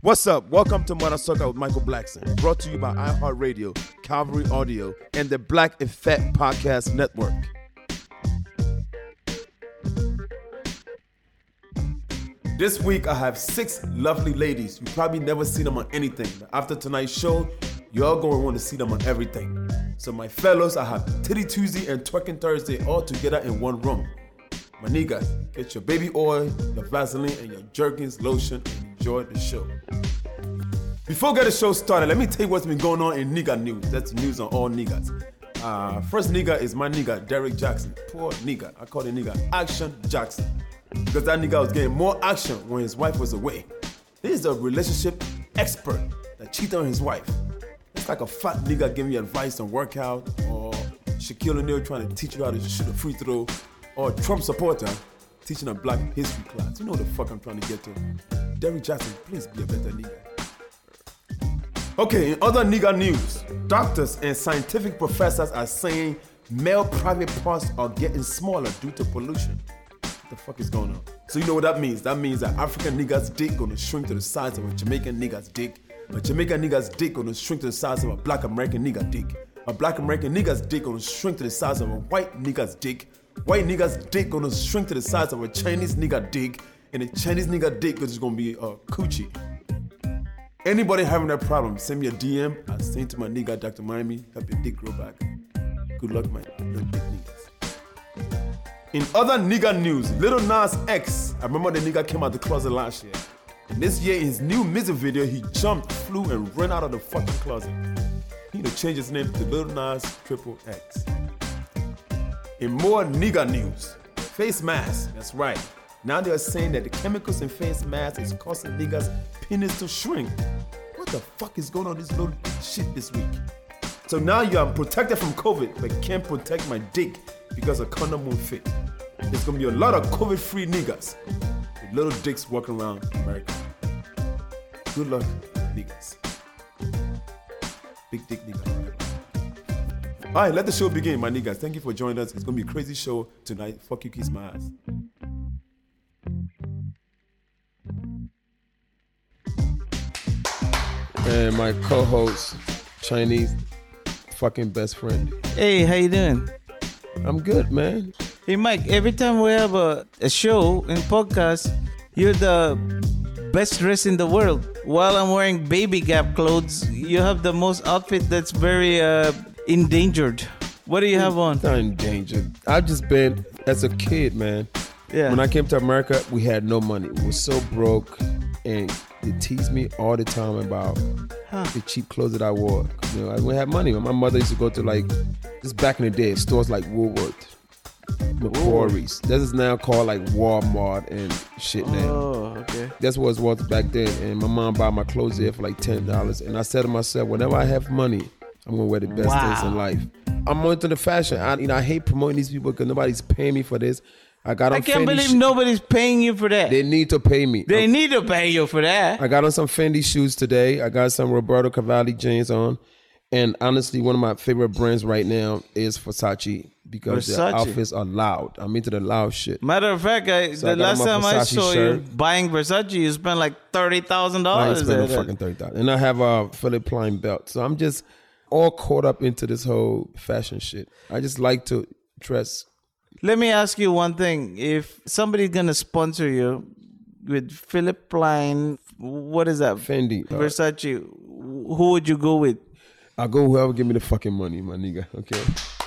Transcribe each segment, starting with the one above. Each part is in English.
What's up? Welcome to Mother Sucker with Michael Blackson, brought to you by iHeartRadio, Calvary Audio, and the Black Effect Podcast Network. This week, I have 6 lovely ladies. You probably never seen them on anything. But after tonight's show, you're going to want to see them on everything. So my fellows, I have Titty Tuesday and Twerking Thursday all together in one room. My niggas, get your baby oil, your Vaseline, and your Jergens lotion and enjoy the show. Before we get the show started, let me tell you what's been going on in nigga news. That's news on all niggas. First nigga is my nigga, Derek Jackson. Poor nigga. I call the nigga Action Jackson. Because that nigga was getting more action when his wife was away. He's a relationship expert that cheated on his wife. It's like a fat nigga giving you advice on workout, or Shaquille O'Neal trying to teach you how to shoot a free throw, or a Trump supporter teaching a black history class. You know what the fuck I'm trying to get to. Derek Jackson, please be a better nigga. Okay, in other nigga news, doctors and scientific professors are saying male private parts are getting smaller due to pollution. What the fuck is going on? So you know what that means? That means that African nigga's dick gonna shrink to the size of a Jamaican nigga's dick. A Jamaican nigga's dick gonna shrink to the size of a black American nigga dick. A black American nigga's dick gonna shrink to the size of a white nigga's dick. White nigga's dick gonna shrink to the size of a Chinese nigga dick. And the Chinese nigga dick is gonna be a coochie. Anybody having that problem, send me a DM. I'll send to my nigga, Dr. Miami, help your dick grow back. Good luck, my little dick niggas. In other nigga news, Lil Nas X, I remember the nigga came out the closet last year. And this year, in his new music video, he jumped, flew, and ran out of the fucking closet. He need to change his name to Lil Nas XXX. In more nigga news, face masks, that's right. Now they're saying that the chemicals in face masks is causing niggas' penis to shrink. What the fuck is going on this little shit this week? So now I'm protected from COVID, but can't protect my dick because a condom won't fit. There's gonna be a lot of COVID-free niggas with little dicks walking around America. Good luck, niggas. Big dick niggas. All right, let the show begin, my niggas. Thank you for joining us. It's gonna be a crazy show tonight. Fuck you, kiss my ass. And my co-host, Chinese fucking best friend. Hey, how you doing? I'm good, man. Hey, Mike, every time we have a show and podcast, you're the best dressed in the world. While I'm wearing baby Gap clothes, you have the most outfit that's very endangered. What do you have on? Not endangered. I've just been, as a kid, man. Yeah. When I came to America, we had no money. We were so broke, and they teased me all the time about the cheap clothes that I wore. You know, I didn't have money. My mother used to go to just back in the day, stores like Woolworth, McCrory's. This is now called like Walmart and shit now. Oh, okay. That's what it was back then. And my mom bought my clothes there for like $10. And I said to myself, whenever I have money, I'm gonna wear the best things in life. I'm into the fashion. I hate promoting these people because nobody's paying me for this. I can't believe nobody's paying you for that. They need to pay me. They need to pay you for that. I got on some Fendi shoes today. I got some Roberto Cavalli jeans on. And honestly, one of my favorite brands right now is Versace because the outfits are loud. I'm into the loud shit. Matter of fact, the last time I saw you buying Versace, you spent like $30,000. I ain't spent no fucking $30,000. And I have a Philip Plein belt. So I'm just all caught up into this whole fashion shit. I just like to dress. Let me ask you one thing. If somebody's going to sponsor you with Philip Plein, what is that? Fendi. Versace. Who would you go with? I'll go whoever give me the fucking money, my nigga. Okay?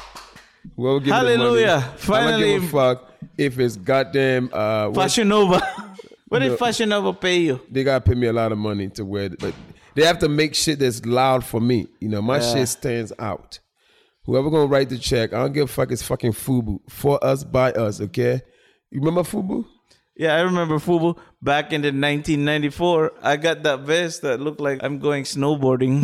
Whoever give me the money. Hallelujah. Finally. I don't give a fuck if it's goddamn... Fashion Nova. What did Fashion Nova pay you? They got to pay me a lot of money to wear it. But they have to make shit that's loud for me. You know, my shit stands out. Whoever gonna write the check, I don't give a fuck, it's fucking FUBU. For us, by us, okay? You remember FUBU? Yeah, I remember FUBU. Back in the 1994, I got that vest that looked like I'm going snowboarding.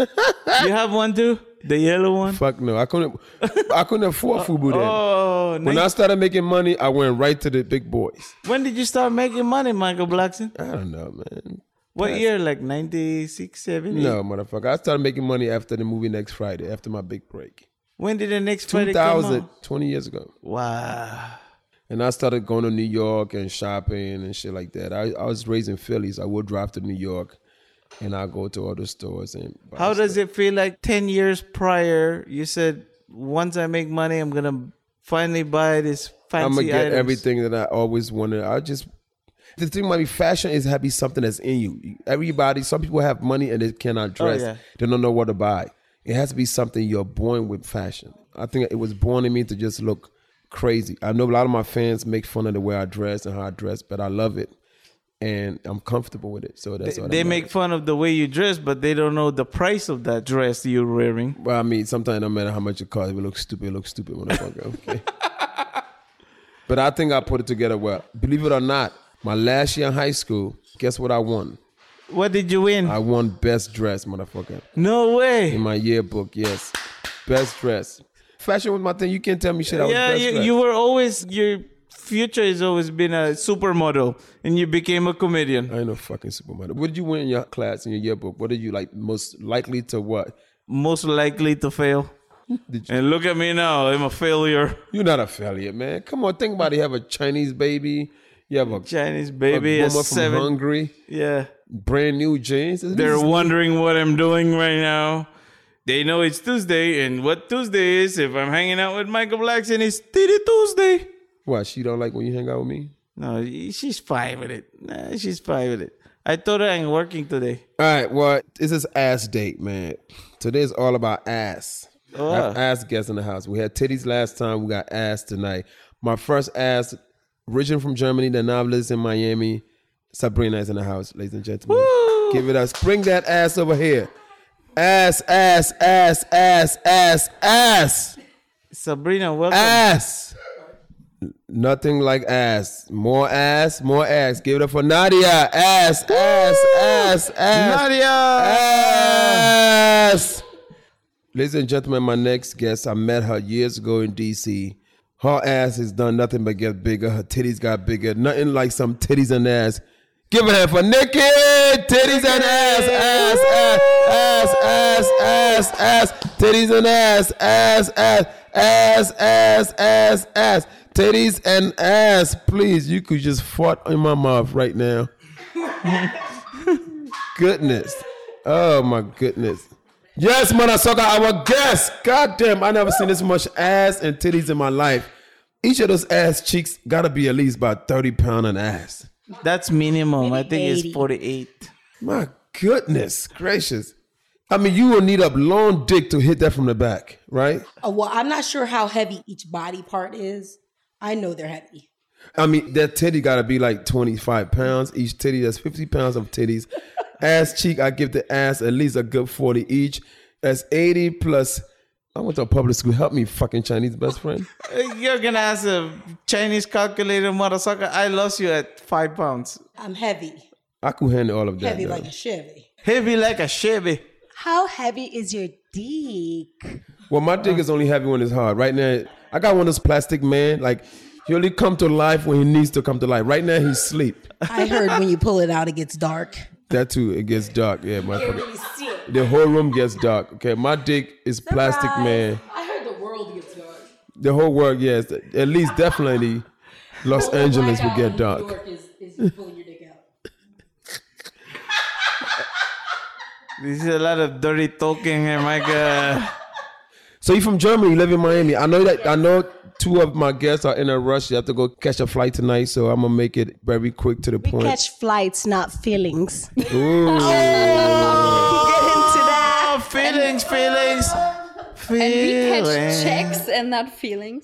You have one too? The yellow one? Fuck no. I couldn't afford FUBU then. Oh, when I started making money, I went right to the big boys. When did you start making money, Michael Blackson? I don't know, man. What year? Like 96, 70? No, motherfucker. I started making money after the movie Next Friday, after my big break. When did the Next Friday come out? 20 years ago. Wow. And I started going to New York and shopping and shit like that. I was raised in Philly, so I would drive to New York. and I go to other stores and buy How does stuff. it feel like 10 years prior? You said, once I make money, I'm going to finally buy this fancy I'm gonna get items. everything that I always wanted. The thing about fashion is have be something that's in you. Everybody, some people have money and they cannot dress. yeah. They don't know what to buy. It has to be something you're born with fashion. I think it was born in me to just look crazy. I know a lot of my fans make fun of the way I dress and how I dress, but I love it. And I'm comfortable with it. So that's what They make fun of the way you dress, but they don't know the price of that dress you're wearing. Well, I mean, sometimes no matter how much it costs, it looks stupid, motherfucker. Okay. But I think I put it together well. Believe it or not, my last year in high school, guess what I won? What did you win? I won best dress, motherfucker. No way. In my yearbook, yes. Best dress. Fashion was my thing. You can't tell me shit. I was best dressed. You were always, your future has always been a supermodel, and you became a comedian. I ain't no fucking supermodel. What did you win in your class, in your yearbook? What did you like most likely to what? Most likely to fail. And look at me now, I'm a failure. You're not a failure, man. Come on, think about it. You have a Chinese baby. You have a Chinese baby, a a woman from 7. Hungary. Yeah. Brand new jeans. They're wondering what I'm doing right now. They know it's Tuesday, and what Tuesday is, if I'm hanging out with Michael Blackson, it's Titty Tuesday. What, she don't like when you hang out with me? No, she's fine with it. Nah, she's fine with it. I told her I'm working today. All right, well, this is ass date, man. Today's all about ass. Oh, I have ass guests in the house. We had titties last time. We got ass tonight. My first ass, origin from Germany, that now lives in Miami. Sabrina is in the house, ladies and gentlemen. Woo! Give it us. Bring that ass over here. Ass, ass, ass, ass, ass, ass. Sabrina, welcome. Ass. Nothing like ass. More ass, more ass. Give it up for Nadia. Ass, ass, ass, ass. Nadia! Ass. Ladies and gentlemen, my next guest, I met her years ago in D.C. Her ass has done nothing but get bigger. Her titties got bigger. Nothing like some titties and ass. Give it up for Nikki. Titties and ass, ass, ass, ass, ass, ass, ass. Titties and ass, ass, ass, ass, ass, ass, ass. Titties and ass. Please, you could just fart in my mouth right now. Goodness. Oh my goodness. Yes, Manasaka, our guest. God damn, I never seen this much ass and titties in my life. Each of those ass cheeks gotta be at least about 30 pounds an ass. That's minimum. I think 80. it's 48. My goodness gracious. I mean, you will need a long dick to hit that from the back, right? Oh, well, I'm not sure how heavy each body part is. I know they're heavy. I mean, that titty gotta be like 25 pounds. Each titty, that's 50 pounds of titties. Ass cheek, I give the ass at least a good 40 each. That's 80 plus. I went to a public school. Help me, fucking Chinese best friend. You're going to ask a Chinese calculator, motherfucker. I lost you at 5 pounds. I'm heavy. I could handle all of that. Heavy though. like a Chevy. Heavy like a Chevy. How heavy is your dick? Well, my dick is only heavy when it's hard. Right now, I got one of those plastic man. Like, he only come to life when he needs to come to life. Right now, he's asleep. I heard when you pull it out, it gets dark. That too, it gets dark. Yeah, motherfucker. The whole room gets dark. Okay, my dick is plastic man. I heard the world gets dark. The whole world, yes. At least definitely Los Angeles will get dark. New York is pulling your dick out. This is a lot of dirty talking here, my God. So you from Germany, you live in Miami. I know two of my guests are in a rush. You have to go catch a flight tonight, so I'm gonna make it very quick to the point. Catch flights, not feelings. Ooh. Get into that. Oh, feelings. And we catch checks and not feelings.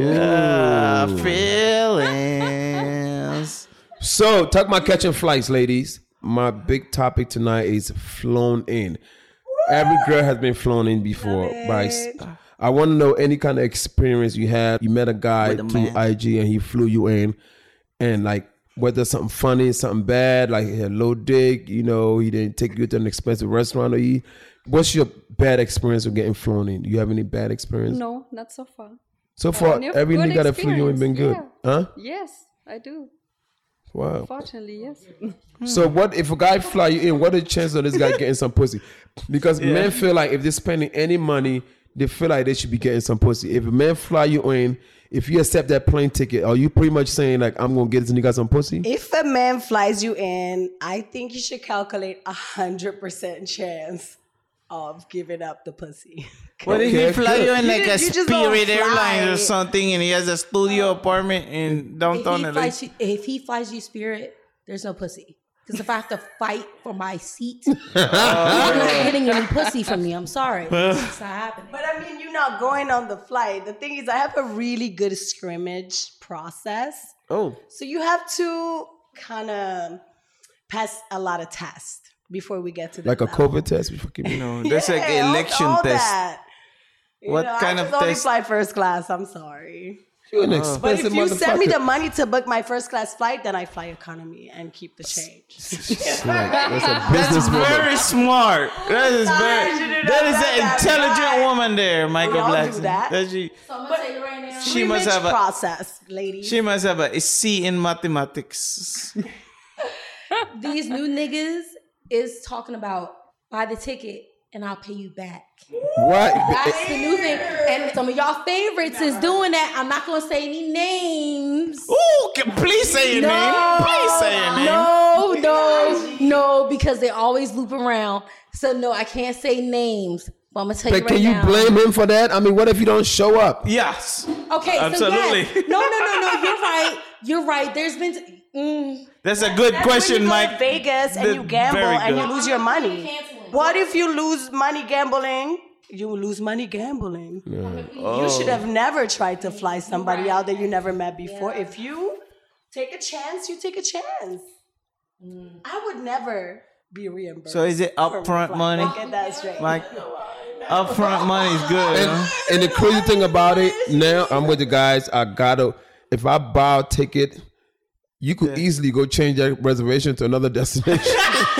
Feelings. So talk about catching flights, ladies. My big topic tonight is flown in. Every girl has been flown in before. I want to know any kind of experience you had. You met a guy With a through man. IG and he flew you in, and like whether something funny, something bad, like he had low dick, you know, he didn't take you to an expensive restaurant or eat. What's your bad experience of getting flown in? Do you have any bad experience? No, not so far. So far, Only a every good nigga that flew you in been good, experience, huh? Yes, I do. Wow. Fortunately, yes. So what if a guy fly you in? What are the chances of this guy getting some pussy? Because men feel like if they're spending any money, they feel like they should be getting some pussy. If a man fly you in, if you accept that plane ticket, are you pretty much saying like, I'm gonna get this nigga some pussy? If a man flies you in, I think you should calculate 100% chance of giving up the pussy. What if he fly you in like a You just don't Spirit Airlines or fly. something, and he has a studio apartment in downtown LA? If he flies you Spirit, there's no pussy. Because if I have to fight for my seat, you're not getting any pussy from me. I'm sorry. It's not happening. But I mean, you're not going on the flight. The thing is, I have a really good scrimmage process. Oh, So you have to kind of pass a lot of tests before we get to the Like a level. COVID test? no, that's like an election all test. That. You What know, kind I of just only test? fly first class. I'm sorry. You're an But expensive if you send me the motherfucker. money to book my first class flight, then I fly economy and keep the change. That's a That's businesswoman. very smart. That is Sorry, very. you did That not is know an that, intelligent right? woman there, Michael We all do Blackson. that. She, So I'm going to tell you right now. she must have a. process, ladies. She must have a C in mathematics. These new niggas is talking about buy the ticket and I'll pay you back. What? That's the new thing. And some of y'all favorites is doing that. I'm not going to say any names. Ooh, please say your name. Please say your name. No, because they always loop around. So no, I can't say names. But I'm gonna tell you But right can you now. blame him for that? I mean, what if you don't show up? Yes. Okay, Absolutely. so yes. No. You're right. There's been. That's a good That's question, when you go Mike. to Vegas and The- you gamble very and you good. lose your money. What if you lose money gambling? You lose money gambling. You should have never tried to fly somebody out that you never met before. If you take a chance, you take a chance. I would never be reimbursed. So is it for my upfront flight. money? Get that straight. Mike, upfront money is good. huh? And the crazy thing about it, now I'm with the guys. If I buy a ticket, you could easily go change that reservation to another destination.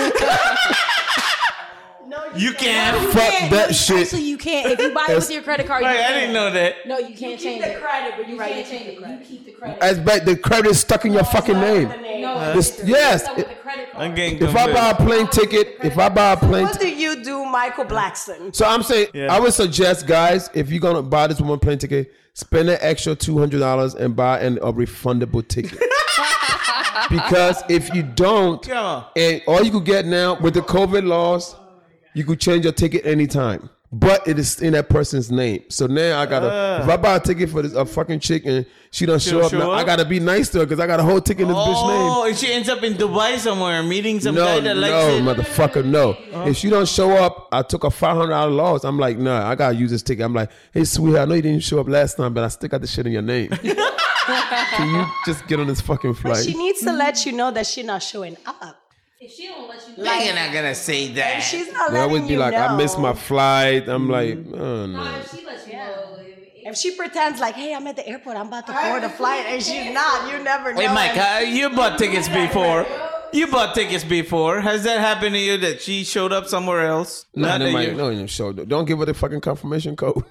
You can. Fuck that shit. Actually, you can't. If you buy it with your credit card, Right, you I can't. didn't know that. No, you can't change it. credit, but You can't change it. You keep the credit. As back, the credit is stuck in your fucking name. No, This- yes. with the credit card. I'm getting If I buy a plane ticket, What do you do, Michael Blackson? So I'm saying, Yeah. I would suggest, guys, if you're gonna buy this one plane ticket, spend an extra $200 and buy a refundable ticket. Because if you don't, Come on. and all you could get now with the COVID laws, you could change your ticket anytime. But it is in that person's name. So now I gotta, if I buy a ticket for this a fucking chick and she don't show up, show now, up? I gotta be nice to her because I got a whole ticket in this bitch name. Oh, and she ends up in Dubai somewhere meeting some guy that likes it. Motherfucker, no. If she don't show up, I took a $500 loss. I'm like, nah, I gotta use this ticket. I'm like, hey, sweetheart, I know you didn't show up last time, but I still got the shit in your name. Can you just get on this fucking flight? She needs to let you know that she's not showing up. If she don't let you You're not gonna say that. She's not They always letting be you like, know. I missed my flight. I'm like, oh no. if she lets you know. If she pretends like, hey, I'm at the airport, I'm about to board a flight, and she's not, you never know. Hey, Mike, you bought tickets before. You bought tickets before. Has that happened to you that she showed up somewhere else? Nah, Not they that might, you. no, you show. Don't give her the fucking confirmation code.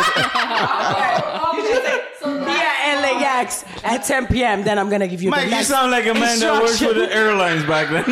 Be at LAX at 10 p.m., then I'm going to give you Mike, the you next sound like a man that works for instruction. the airlines back then.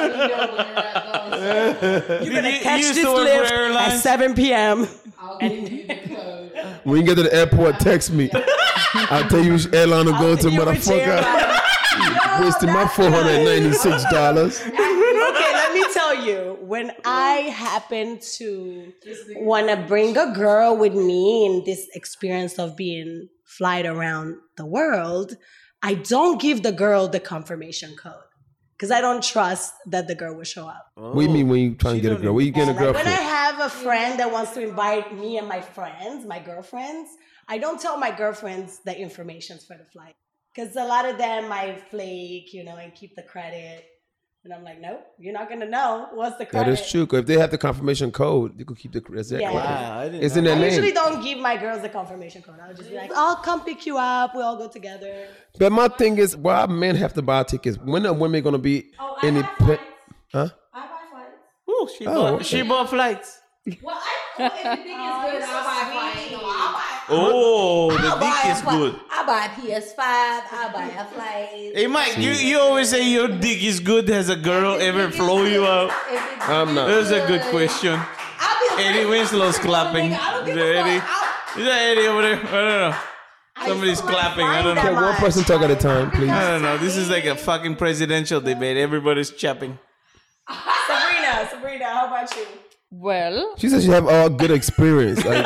You're going to catch used this to work for lift at airlines? 7 p.m. When you get to the airport, text me. I'll tell you which airline to go to, You're motherfucker. Wasting my $496. Okay, let me tell you, when I happen to want to bring a girl with me in this experience of being flight around the world, I don't give the girl the confirmation code because I don't trust that the girl will show up. What do you mean when you trying to get a girl? Where you getting a girl When I from? have a friend that wants to invite me and my friends, my girlfriends, I don't tell my girlfriends the informations for the flight. Because a lot of them might flake, and keep the credit. And I'm like, nope, you're not going to know what's the credit. That is true. 'Cause if they have the confirmation code, you could keep the credit. Yeah. Wow, I didn't It's in their I usually name. don't give my girls the confirmation code. I'll just be like, I'll come pick you up. We all go together. But my thing is, why men have to buy tickets? When are women going to be independent? Huh? I buy flights. Ooh, she okay. bought flights. Well, if the dick is good, I'll buy flights. Oh, the dick is good. I buy a PS5. I buy a flight. Hey, Mike, you always say your dick is good. Has a girl ever flow you out? I'm not. That's a good question. I'll be Eddie Winslow's clapping. I don't Is give a that Eddie? fuck. Is that Eddie over there? I don't know. Somebody's still like clapping. I don't find Okay, know. that one person talk at a time, please. I don't know. This is like a fucking presidential debate. Everybody's chapping. Sabrina, how about you? Well, She says she have all good experience. Like,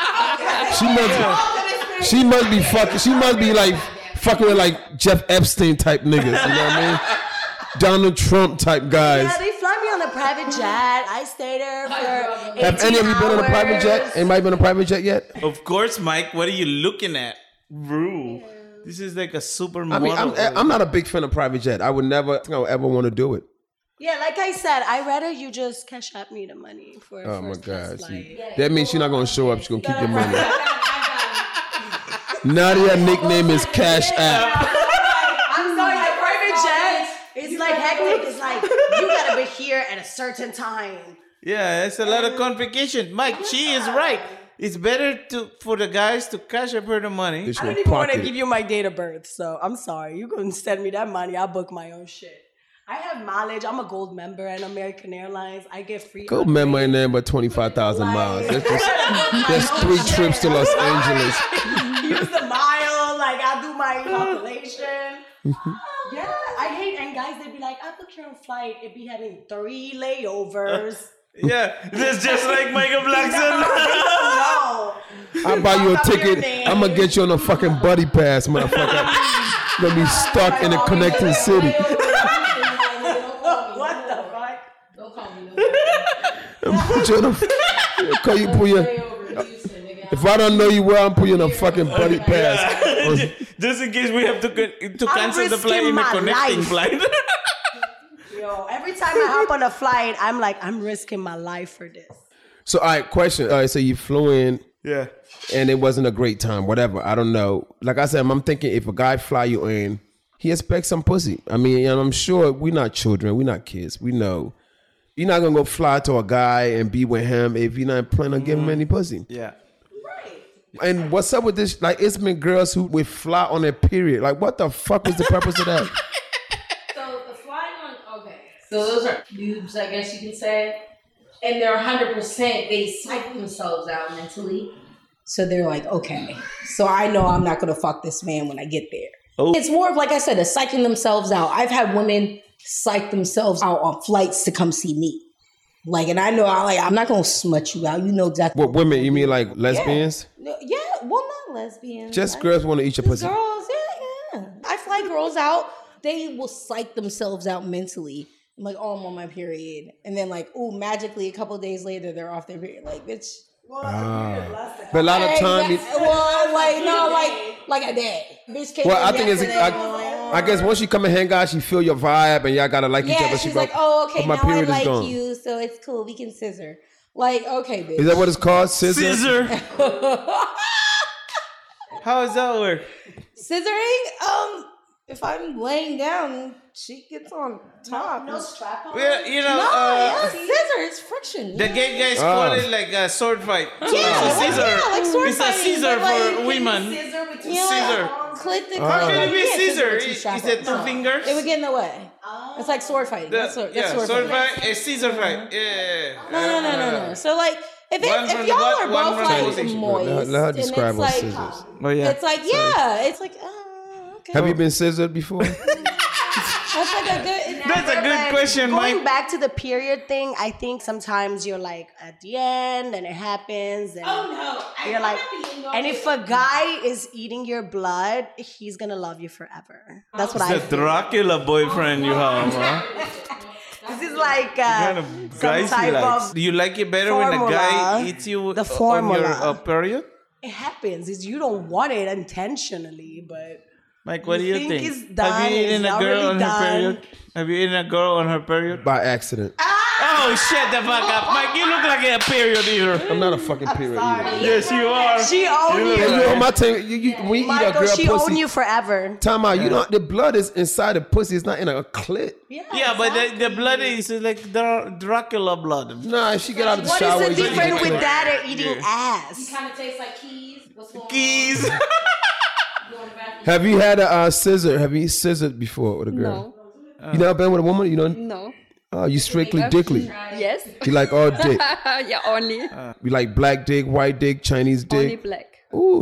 she must be fucking. She must be like fucking with like Jeff Epstein type niggas. You know what I mean? Donald Trump type guys. Yeah, they fly me on a private jet. I stay there for 18 Have any of you been on a private hours. jet? Anybody been on a private jet yet? Of course, Mike. What are you looking at? Bro. This is like a supermodel. I mean, I'm not a big fan of private jet. I would never think I would ever want to do it. Yeah, like I said, I'd rather you just cash out me the money for Oh my first class God. flight. That means she's not gonna show up. She's gonna keep your money. Nadia nickname is Cash App. I'm sorry, the private jet is like hectic. It's like you gotta be here at a certain time. Yeah, it's a lot of complication. Mike, she is right. It's better for the guys to cash up her the money. She's I gonna don't even want to pocket give it. you my date of birth, so I'm sorry. You can send me that money. I'll book my own shit. I have mileage. I'm a gold member at American Airlines. I get free. Go member in there, but 25,000 miles. That's 3 trips to Los Angeles. Use the mile. Like I do my calculation. Yeah, I hate. And guys, they be like, I booked your own flight. It be having 3 layovers. Yeah, that's just like Michael Blackson. No. I'll buy you a Fuck up your ticket. name. I'm gonna get you on a fucking buddy pass, motherfucker. Gonna be stuck in a connecting city. What the fuck? Don't call me no Put you in a, call you, put you, if I don't know you well, I'm putting you in a fucking buddy pass. Just in case we have to cancel the flight risking in a my connecting life. flight. Yo, every time I hop on a flight, I'm like, I'm risking my life for this. So, all right, question. All right, so you flew in Yeah. and it wasn't a great time, whatever. I don't know. Like I said, I'm thinking if a guy fly you in, he expects some pussy. I mean, and I'm sure we're not children. We're not kids. We know. You're not going to go fly to a guy and be with him if you're not planning on giving him any pussy. Yeah. And what's up with this? Like, it's been girls who would fly on their period. Like, what the fuck was the purpose of that? So the flying on, okay. So those are boobs, I guess you can say. And they're 100%, they psych themselves out mentally. So they're like, okay, so I know I'm not going to fuck this man when I get there. Oh. It's more of, like I said, a psyching themselves out. I've had women psych themselves out on flights to come see me. Like, and I know I'm not going to smut you out. You know exactly. What women? You mean like lesbians? Yeah, well, not lesbians. Just girls want to eat your Just pussy. girls, yeah. I fly girls out. They will psych themselves out mentally. I'm like, oh, I'm on my period. And then like, ooh, magically a couple of days later, they're off their period. Like, bitch. But a lot of time, Well, like, no, like a day. Bitch came well, in I think it's. yesterday, I'm like, I guess once you come and hang out, she feel your vibe, and y'all gotta like each yeah, other. she's go, like, oh, okay, "But my now I period is like gone." you, so it's cool. We can scissor. Like, okay, bitch. Is that what it's called? Scissor? Scissor. How does that work? Scissoring? If I'm laying down, she gets on top. No strap on. Well, you know, yeah, scissor. It's friction. the gay guys call it like a sword fight. So Yeah, it's a scissor. yeah, like sword It's a fighting, scissor but, like, for women. Scissor with two Scissor. Click the How can it be you can't scissor? with two Is strap-ons. it 2 fingers? It would get in the way. It's like sword fighting. That's sword sword fighting. fight, a scissor fight. Yeah. No. So like, if One from if the y'all butt, are one both from the like position. moist, Let her and describe it's what like, scissors. Oh yeah. it's like it's like okay. Have you been scissored before? That's like a good. That's a good question, Going Mike. back to the period thing, I think sometimes you're like at the end and it happens and you're like, and if a guy is eating your blood, he's gonna love you forever. That's what I The think. Dracula boyfriend you have, huh? This is like Kind of some guys type he likes. of. Do you like it better when a guy formula. eats you The on your formula. period? It happens. It's, you don't want it intentionally, but Mike, what do you think think? it's done, Have you eaten it's a girl already on her done. period? Have you eaten a girl on her period? By accident. Oh, shut the fuck up. Mike, you look like a period eater. I'm not a fucking period eater. Yes, you are. she owned look you. Hey, you on my team? When you eat a Michael, girl she pussy, owned you forever. time out. You know the blood is inside the pussy. It's not in a clit. Yeah, but the blood is like Dracula blood. Nah, if she get out of the What shower, is the you eat difference the with clit. that and eating ass? Kind of tastes like keys. What's going Keys. on? Going back. Have you had a scissor? Have you scissored before with a girl? no, You never been with a woman? You know? no. Oh, you strictly dickly. Yes. You like all dick. Yeah, only. You like black dick, white dick, Chinese dick. Only black. Ooh,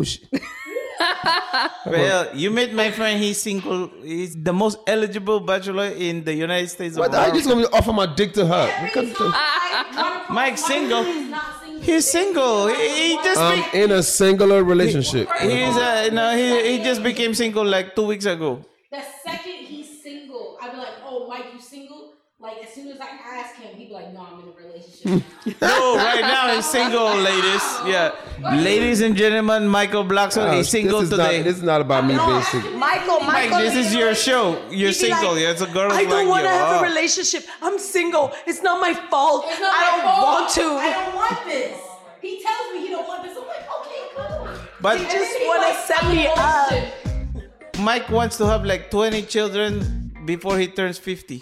Well, you met my friend. He's single. He's the most eligible bachelor in the United States of What? I just America. gonna offer my dick to her. What kind of thing? Mike's single. He's single. He just I'm in a singular relationship. he just became single like 2 weeks ago. The second he's single, I'd be like, "Oh, Mike, you single?" Like as soon as I ask him, he'd be like, "No, I'm in a relationship now." No, right now he's single, ladies. Yeah, ladies and gentlemen, Michael Blackson is single today. This is not about me being single. Michael, Mike, this is your show. You're single. like, It's a girl I like don't want to you. have Oh. a relationship. I'm single. It's not my fault. It's not I my don't fault. want to. I don't want this. He tells me he don't want this. I'm like, okay, cool. But He just want to set me up. Mike wants to have like 20 children before he turns 50.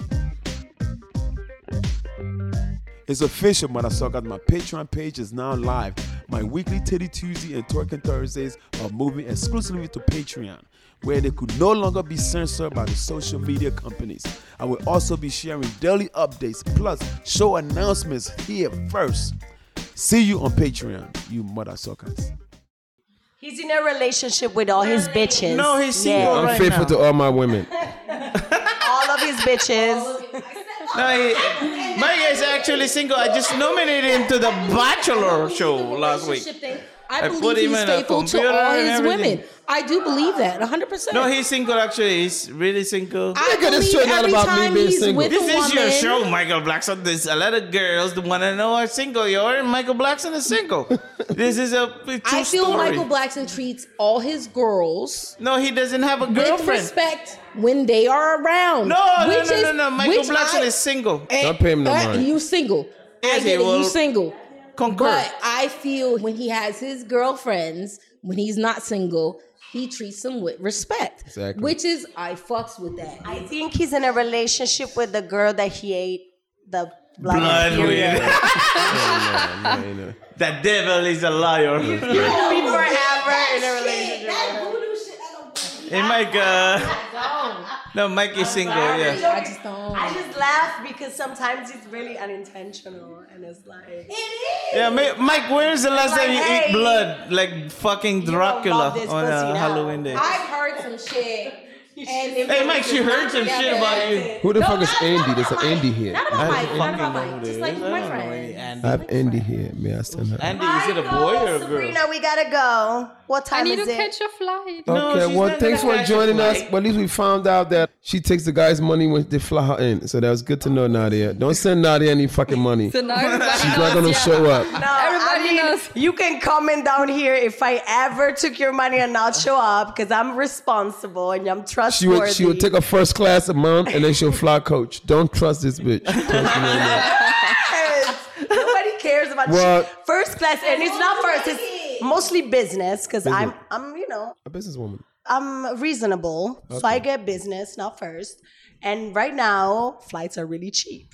It's official, motherfuckers. My Patreon page is now live. My weekly Titty Tuesday and Twerking Thursdays are moving exclusively to Patreon, where they could no longer be censored by the social media companies. I will also be sharing daily updates plus show announcements here first. See you on Patreon, you motherfuckers. He's in a relationship with all his bitches. No, he's single Yeah. I'm right faithful now. to all my women. All of his bitches. No, Mike is actually single. I just nominated him to the Bachelor show last week. I I believe put him he's in a faithful to computer all and his everything. women. I do believe that 100%. No, he's single actually. He's really single. I Nigga, this believe shit not every about me time being he's single. with This a is your woman- show, Michael Blackson. There's a lot of girls that want to know are single. You're Michael Blackson is single. This is a true I feel story. Michael Blackson treats all his girls No, he doesn't have a with girlfriend. respect when they are around. No. Michael which Blackson I- is single. Don't pay him no money. You single. Yes, I he get it. will You single. concur. But I feel when he has his girlfriends, when he's not single, he treats them with respect. Exactly. Which is, I fucks with that. I think he's in a relationship with the girl that he ate the Blood period. with. No. The devil is a liar. Be forever in a relationship. Hey, Mike. No, Mike is single. Yeah. I just don't. I just laugh because sometimes it's really unintentional and it's like Yeah, Mike. Where's the last time you Like, ate hey, blood like fucking don't Dracula love this on pussy now. Halloween day? I've heard some shit. And if Hey, it Mike, was she just heard not some shit together, about that's you. it. Who the No, fuck is not Andy? about There's an Mike. Andy here. Not about Mike. Not about Mike. Just like my I friend. I have Andy here. May I send her? Andy, is it a boy or a girl? Sabrina, we gotta go. What I time need is to it? catch a flight. No, Okay, she's well, not thanks gonna for catch joining a us. flight. But at least we found out that she takes the guy's money when they fly her in. So that was good to know, Nadia. Don't send Nadia any fucking money. So now everybody She's not knows, gonna yeah. show up. No, I Everybody mean, knows. you can comment down here if I ever took your money and not show up because I'm responsible and I'm trustworthy. She would take a first class amount and then she'll fly coach. Don't trust this bitch. Trust me on that. Nobody cares about Well- first class, and it's not first. It's mostly business because I'm A businesswoman. I'm reasonable, so I get business, not first. And right now, flights are really cheap.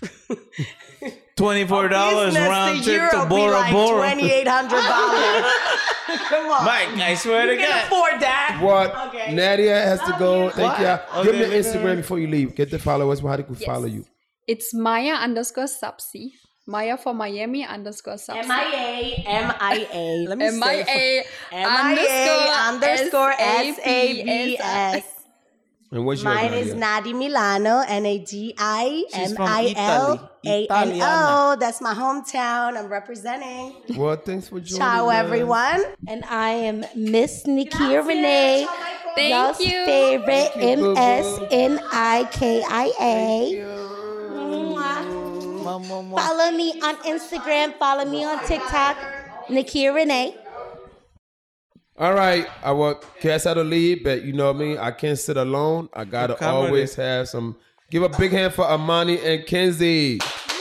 $24 Business round trip Europe to be Bora like Bora. $2,800. Come on, Mike, I swear to you can God. afford that. What? Okay. Nadia has to go. Thank you. Okay, Give me leave the Instagram before you leave. Get the followers. How they can follow you. It's Maya_Sapsi. Maya for Miami _Sapsi. MIA. Let me say MIA_SABS. MIA_SABS. And what's yours, Mine is Nadia? Nadi Milano, NADI She's from MILANO. Italiana. That's my hometown. I'm representing. Well, thanks for joining Ciao, us. everyone. And I am Miss Nikia Renee. Thank Y'all's you. favorite boo-boo. MSNIKIA. Follow me on Instagram. Follow me on TikTok. Nikia Renee. All right, I will cast out a lead, but you know me, I can't sit alone. I gotta covered always have some. Give a big hand for Amani and Kenzie.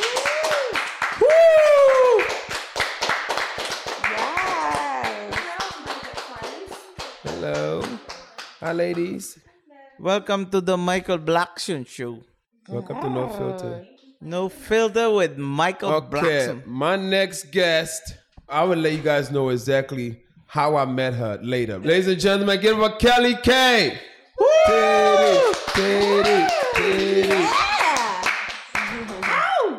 Hello. Hi, ladies. Welcome to the Michael Blackson Show. Welcome to No Filter. No filter with Michael Okay, Blackson. my next guest, I will let you guys know exactly how I met her later. Ladies and gentlemen, give her Kelly K. Titty, titty, titty.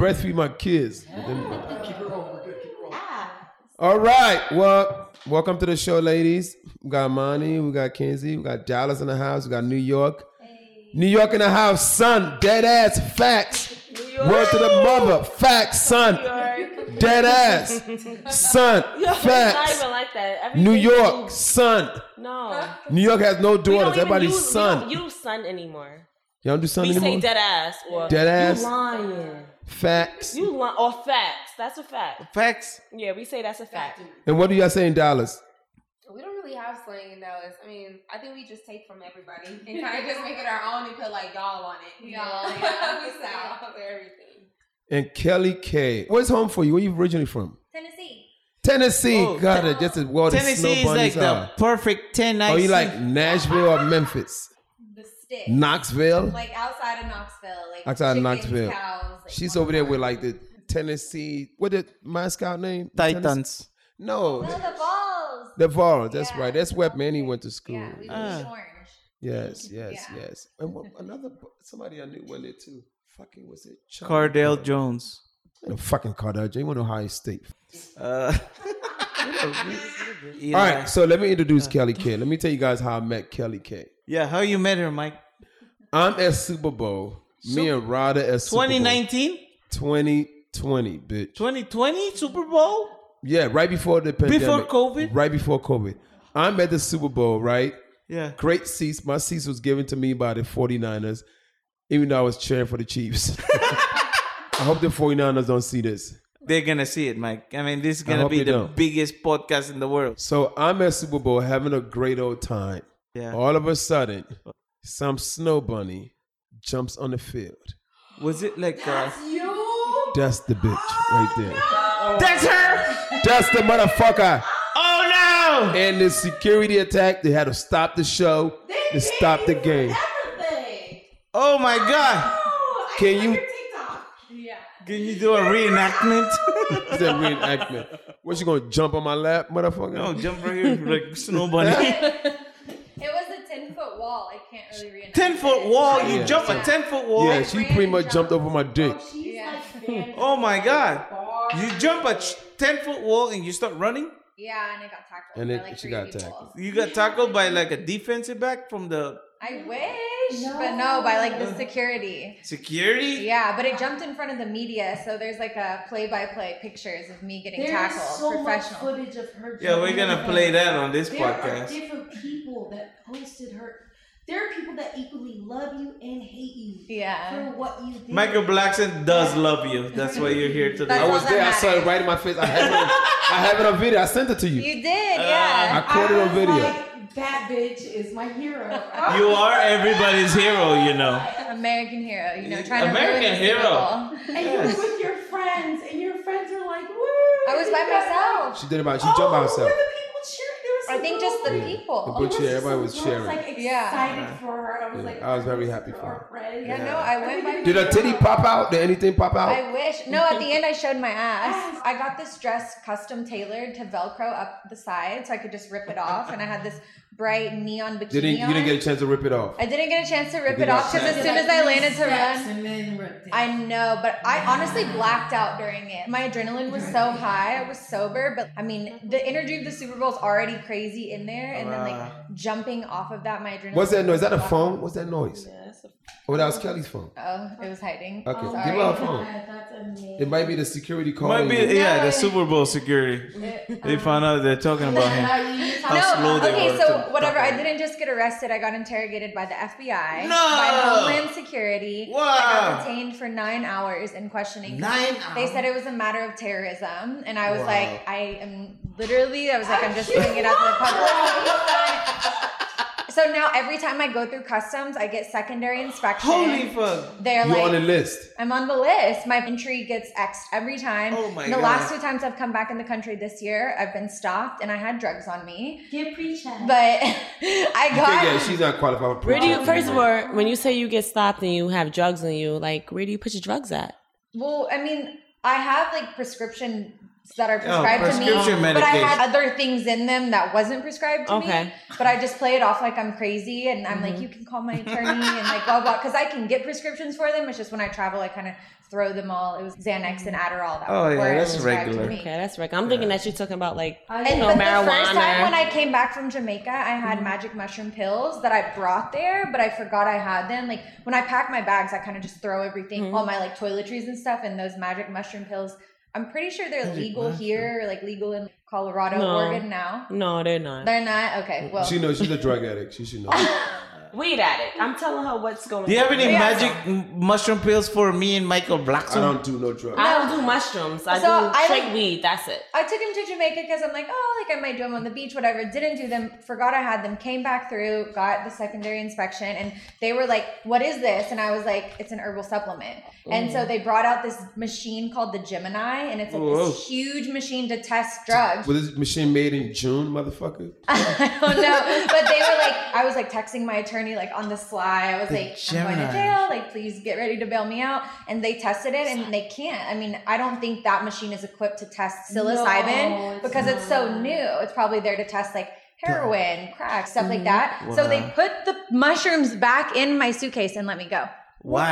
breastfeed my kids. Keep her over. We're good. Keep her over. All right. Well, welcome to the show, ladies. We got Monty, we got Kenzie, we got Dallas in the house, we got New York. New York in the house, son. Dead ass facts. Word to the mother. Facts, son. Dead ass. Son. Facts. It's not even like that. Everything New York, son. No. New York has no We don't daughters. even Everybody's use, son. We don't use son anymore. Y'all don't do son We anymore? say dead ass. Or Dead ass. You lying. Facts. You lying. Or facts. That's a fact. Facts. Yeah, we say that's a fact. And what do y'all say in Dallas? We don't really have slang in Dallas. I mean, I think we just take from everybody and kind of just make it our own and put like y'all on it. Y'all, yeah, we South for everything. And Kelly K. Where's home for you? Where you originally from? Tennessee. Tennessee. Oh, Got it. Just as well the Tennessee snow is like bunnies the are. perfect 10 Oh, you like Nashville or Memphis? The stick. Knoxville? Like outside of Knoxville. Like Outside of chickens, Knoxville. cows, like, She's over there with like the Tennessee. What the mascot name? Titans. No. No, the balls. The Vols. That's Yeah, right. That's where Manny went to school. Yeah, we Ah. orange. Yes. Yeah. And somebody I knew went there too. Fucking was it? Cardell Jones. No, fucking Cardell Jones. You went to Ohio State. Eli. All right. So let me introduce Kelly K. Let me tell you guys how I met Kelly K. Yeah, how you met her, Mike? I'm at Super Bowl. Me and Rada at Super Bowl. 2019? 2020, bitch. 2020 Super Bowl? Yeah, right before the pandemic. Before COVID? Right before COVID. I'm at the Super Bowl, right? Yeah. Great seats. My seats was given to me by the 49ers, even though I was cheering for the Chiefs. I hope the 49ers don't see this. They're going to see it, Mike. I mean, this is I going to hope be they the don't. biggest podcast in the world. So I'm at Super Bowl having a great old time. Yeah. All of a sudden, some snow bunny jumps on the field. Was it like... That's the bitch right there. That's her! That's the motherfucker. Oh, no! And the security attack, they had to stop the show. They stop the game. Oh, my God. Can you... Can you do a reenactment? It's a reenactment. What, you gonna jump on my lap, motherfucker? No, jump right here like Snow Bunny. It was a 10-foot wall. I can't really reenact 10-foot wall? You Yeah. jump a 10-foot wall? Yeah, she pretty much jumped over my dick. Yeah. Oh, my God. You jump a 10-foot wall and you start running? Yeah, and I got tackled. And by then like she 3 got people. tackled. You got tackled by like a defensive back from the I wish, but no, by like the security. security? Yeah, but it jumped in front of the media, so there's like a play-by-play pictures of me getting tackled. Professional. footage of her. Yeah, we're going to play that on this There are podcast. different people that posted her. There are people that equally love you and hate you Yeah. for what you did. Michael Blackson does love you. That's why you're here today. That's I all was that there. I saw it matters. right in my face. I have it on video. I sent it to you. You did, yeah. I caught it on video. Like, that bitch is my hero. You are everybody's hero, you know. American hero, you know, trying American to ruin the Super hero. Bowl. And you're with your friends, and your friends are like, woo! I was by myself. She did about. She jumped by herself. Were the people cheering? There was I some think girls just the Yeah. people. The butcher, everybody was I was cheering. like excited Yeah. for her. I was Yeah, like, I was very happy for her. friend. Yeah, no, I went by Did her titty pop out? Did anything pop out? I wish. No, at the end I showed my ass. I got this dress custom tailored to Velcro up the side so I could just rip it off. And I had this bright neon bikini You on. didn't get a chance to rip it off. I didn't get a chance to rip You it off got because as snapped. soon as I landed to run, And then ripped it. I know, but I honestly blacked out during it. My adrenaline was so high. I was sober, but I mean, the energy of the Super Bowl is already crazy in there, and then like jumping off of that, my adrenaline. What's that noise? Is that a was- phone? What's that noise? Oh, that was Kelly's phone. Oh, it was hiding. Okay, Sorry. give her a phone. That's amazing. It might be the security Might calling be, you. yeah, the Super Bowl security. They found out they're talking about him. How slow they okay, were so to whatever. talk I about it. didn't just get arrested. I got interrogated by the FBI, No! by Homeland Security. I Wow. got detained for 9 hours in questioning. 9 They said it was a matter of terrorism, and I was like, I'm just doing it out to the public. So now every time I go through customs, I get secondary inspection. Holy fuck. They're You're like, on the list. I'm on the list. My entry gets X'd every time. Oh my the God. last 2 times I've come back in the country this year, I've been stopped and I had drugs on me. Get pre-checked. But I got. Yeah, she's not qualified for Where do you, pre-check. first of all, when you say you get stopped and you have drugs on you, like, where do you put your drugs at? Well, I mean, I have like prescription that are prescribed to me. prescription But I medication. had other things in them that wasn't prescribed to me. But I just play it off like I'm crazy, and I'm like, you can call my attorney and like blah blah, because I can get prescriptions for them. It's just when I travel, I kind of throw them all. It was Xanax and Adderall that were that's prescribed regular. to me. Okay, that's regular. I'm thinking that you're talking about like But marijuana. the first time when I came back from Jamaica, I had magic mushroom pills that I brought there, but I forgot I had them. Like when I pack my bags, I kind of just throw everything, all my like toiletries and stuff, and those magic mushroom pills. I'm pretty sure they're legal here, like legal in Colorado, Oregon now. No, they're not. They're not? Okay, well. She knows she's a drug addict. She should know. Weed addict. I'm telling her what's going on. Do you have any magic mushroom pills for me and Michael Blackson? I don't do no drugs. I don't do mushrooms. I do straight weed. That's it. I took him to Jamaica because I'm like, oh, like I might do them on the beach, whatever. Didn't do them. Forgot I had them. Came back through, got the secondary inspection, and they were like, what is this? And I was like, it's an herbal supplement. And so they brought out this machine called the Gemini, and it's like this huge machine to test drugs. Was this machine made in June, motherfucker? I don't know. But they were like, I was like texting my attorney like on the sly. I was like, I'm going to jail. Like, please get ready to bail me out. And they tested it, and they can't. I mean, I don't think that machine is equipped to test psilocybin because it's so new. It's probably there to test like heroin, crack, stuff like that. So they put the mushrooms back in my suitcase and let me go. Wow.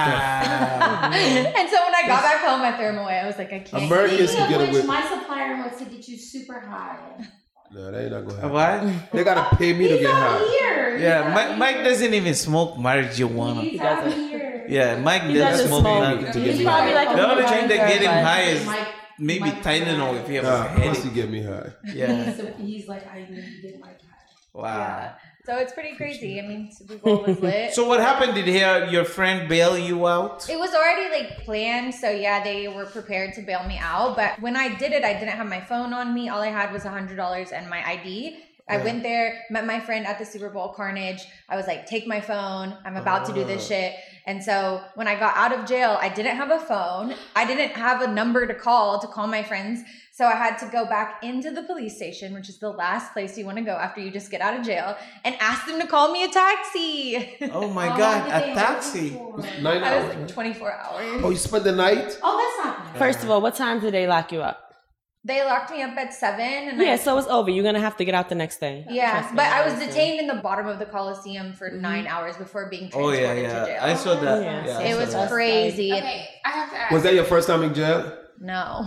And so when I got back home, I threw them away. I was like, I can't. Americans can get away. My supplier wants to get you super high. No, they ain't not gonna happen. What? They gotta pay me to get high. Here. Yeah, Mike doesn't even smoke marijuana. He's out here. Yeah, Mike He doesn't doesn't smoke smoke. nothing to get He's me probably high. like The a only thing that get him but- high is Mike- maybe Mike- Tylenol if he has a Nah, headache. pussy get me high. Yeah. He's like, I need to get my cat. Wow. So it's pretty crazy. I mean, Super Bowl was lit. So what happened? Did your friend bail you out? It was already like planned, so yeah, they were prepared to bail me out. But when I did it, I didn't have my phone on me. All I had was $100 and my ID. I went there, met my friend at the Super Bowl Carnage. I was like, take my phone. I'm about to do this shit. And so when I got out of jail, I didn't have a phone. I didn't have a number to call my friends. So I had to go back into the police station, which is the last place you want to go after you just get out of jail, and ask them to call me a taxi. Oh my God, a taxi. 9 I was hours. like 24 hours. Oh, you spent the night? Oh, that's not bad. First of all, what time did they lock you up? They locked me up at 7. And Yeah, so it's over. You're gonna have to get out the next day. Yeah, Trust me. but I was detained in the bottom of the Coliseum for 9 hours before being Oh transported yeah, to jail. I saw that. Yeah. Yeah, I It saw was that. crazy. Okay, I have to ask. Was that your first time in jail? No.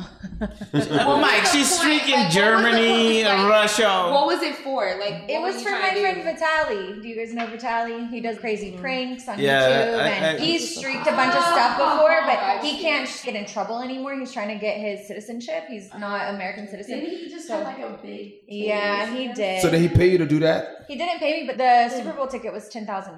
Oh Mike, she's streaking Germany, Russia. What was it for? Like, It what was you for trying my to do? friend Vitaly. Do you guys know Vitaly? He does crazy pranks on Yeah, YouTube, I- and he's streaked a bunch of stuff before, but he can't get in trouble anymore. He's trying to get his citizenship. He's not American citizen. Didn't he just have like a big... Yeah, he did. So did he pay you to do that? He didn't pay me, but the Super Bowl ticket was $10,000.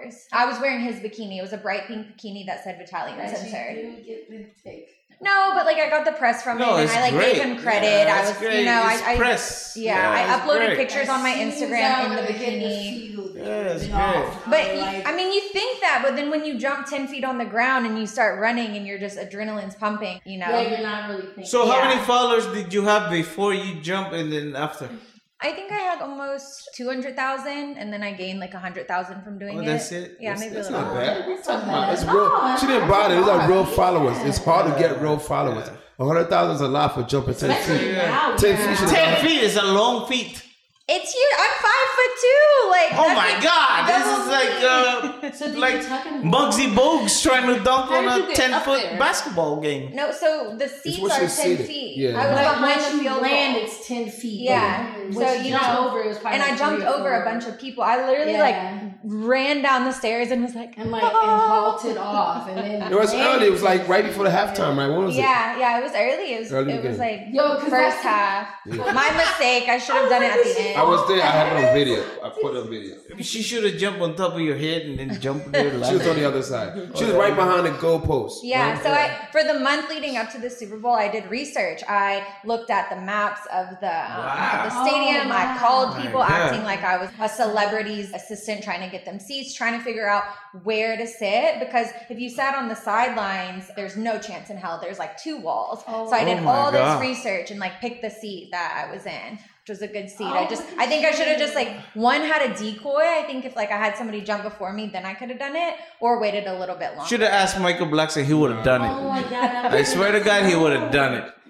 I was wearing his bikini. It was a bright pink bikini that said Vitaly Uncensored. Didn't get the take. No, but like I got the press from No, it, and it's I like great. gave him credit. Yeah, I it's was, great. you know, It's I press. I Yeah, it's uploaded great. pictures on my Instagram in the bikini. it's But I mean, you think that, but then when you jump 10 feet on the ground and you start running and you're just adrenaline's pumping, you know. Yeah, you're not really thinking. So how Yeah. many followers did you have before you jump and then after? I think I had almost 200,000, and then I gained like 100,000 from doing it. That's it? Yeah, maybe That's a little not more. bad. It's real. She didn't bother. These are real followers. It's hard to get real followers. 100,000 is a lot for jumping 10 feet. 10 feet. should 10 have- feet is a long feet. It's huge. I'm 5'2". Like, Oh that's my like God, this double is like So did like you tuck him? Muggsy Bogues trying to dunk How on did you a get up 10-foot there? basketball game. No, so the seats what are you're 10 seated. feet. Yeah. I was But behind once the you field land, goal. it's 10 feet. Yeah. Once So, you you jump know, over, it was probably and I like jumped 3 or over a 4. bunch of people. I literally Yeah. like ran down the stairs and was like, and like and halted off, and then It was early. It was like right before the halftime, right? When was it? yeah, it was early. It was, Early it was game. like Yo, 'cause first half. My mistake. I should have done it at the end. I was there. I have it on video. I put it on video. She should have jumped on top of your head and then jumped there. She was on the other side. She was right behind the goalpost. Yeah, so for the month leading up to the Super Bowl, I did research. I looked at the maps of the stadium. Oh, I wow. called people My God. acting like I was a celebrity's assistant, trying to get them seats, trying to figure out where to sit. Because if you sat on the sidelines, there's no chance in hell. There's like 2 walls. So I did Oh my all God. this research and like picked the seat that I was in, which was a good seat. I think I should have just like one had a decoy. I think if like I had somebody jump before me, then I could have done it, or waited a little bit longer. Should have asked Michael Blackson. He would have done Oh it. my God. I swear to God, he would have done it.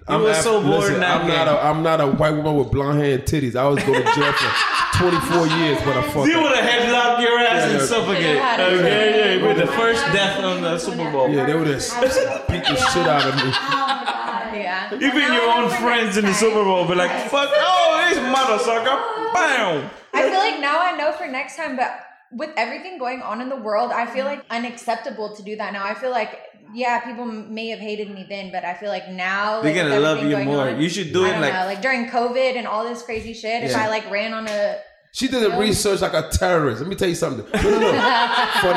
was so bored. Listen, I'm not a white woman with blonde hair and titties. I was going to jail for 24 years when I fucked. You would have headlocked your ass and suffocate. Yeah. The first death on the Super Bowl. Yeah, they would have beat the shit out of me. Yeah. Even your own friends in the Super Bowl be like, fuck, this mother sucker. Bam. I feel like now I know for next time, but with everything going on in the world, I feel like unacceptable to do that now. I feel like, yeah, people may have hated me then, but I feel like now they're gonna love you more. You should do it like during COVID and all this crazy shit. If I like ran on a... She did the research like a terrorist. Let me tell you something. No. For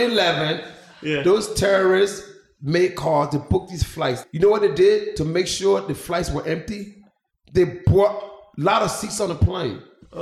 9/11, those terrorists made calls to book these flights. You know what they did to make sure the flights were empty? They bought a lot of seats on the plane.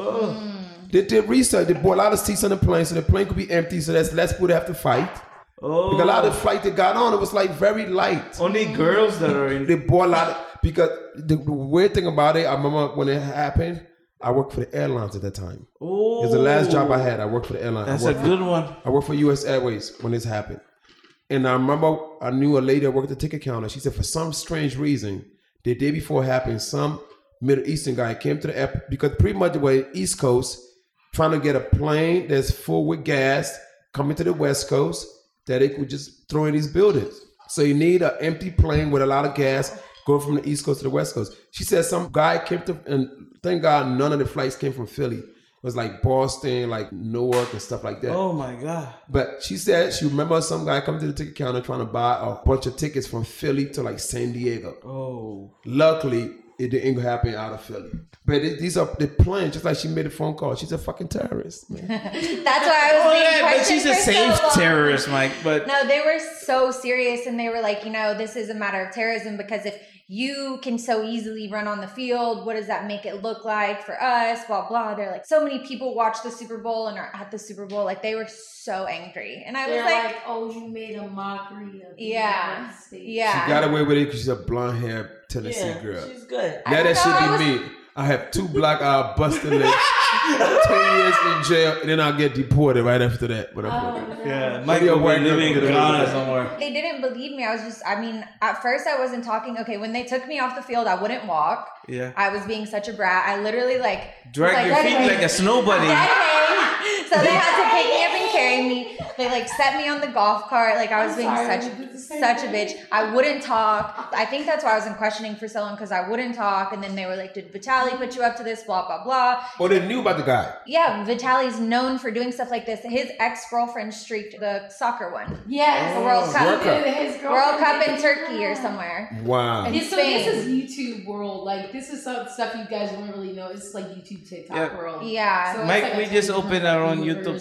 They did research. They bought a lot of seats on the plane so the plane could be empty, so that's less people to have to fight. Because a lot of the flight they got on, it was like very light. Only girls that are in. They bought a lot of, because the weird thing about it, I remember when it happened, I worked for the airlines at that time. It was the last job I had. I worked for the airlines. That's a good one. I worked for US Airways when this happened. And I remember I knew a lady that worked at the ticket counter. She said for some strange reason, the day before it happened, some Middle Eastern guy came to the airport, because pretty much the way East Coast, trying to get a plane that's full with gas coming to the West Coast that they could just throw in these buildings. So you need an empty plane with a lot of gas going from the East Coast to the West Coast. She said some guy came to, and thank God none of the flights came from Philly. It was like Boston, like Newark and stuff like that. Oh my God. But she said she remember some guy coming to the ticket counter trying to buy a bunch of tickets from Philly to like San Diego. Oh. Luckily, it didn't happen out of Philly. But these are the planes, just like she made a phone call. She's a fucking terrorist, man. That's why I was being but she's a safe terrorist, Mike. But no, they were so serious, and they were like, this is a matter of terrorism, because if you can so easily run on the field, what does that make it look like for us? Blah, blah. They're like, so many people watch the Super Bowl and are at the Super Bowl. Like, they were so angry. And I was like, oh, you made a mockery of the United States. Yeah. She got away with it because she's a blonde hair Tennessee girl. She's good. Now that should be me. I have 2 black eye busted legs, 10 years in jail, and then I'll get deported right after that. But Michael will live in Ghana somewhere. They didn't believe me. At first I wasn't talking. Okay, when they took me off the field, I wouldn't walk. Yeah. I was being such a brat. I literally drag your feet like a snow bunny. So they had to pick me up and carry me. They set me on the golf cart. I was being such a bitch. I wouldn't talk. I think that's why I was in questioning for so long, because I wouldn't talk. And then they were like, did Vitaly put you up to this? Blah, blah, blah. Oh, they knew about the guy. Yeah, Vitaly's known for doing stuff like this. His ex-girlfriend streaked the soccer one. Yes. The World Cup. World Cup in Turkey or somewhere. Wow. And so this is YouTube world. This is some stuff you guys don't really know. It's like YouTube, TikTok world. Yeah. So Mike, we just opened our own YouTube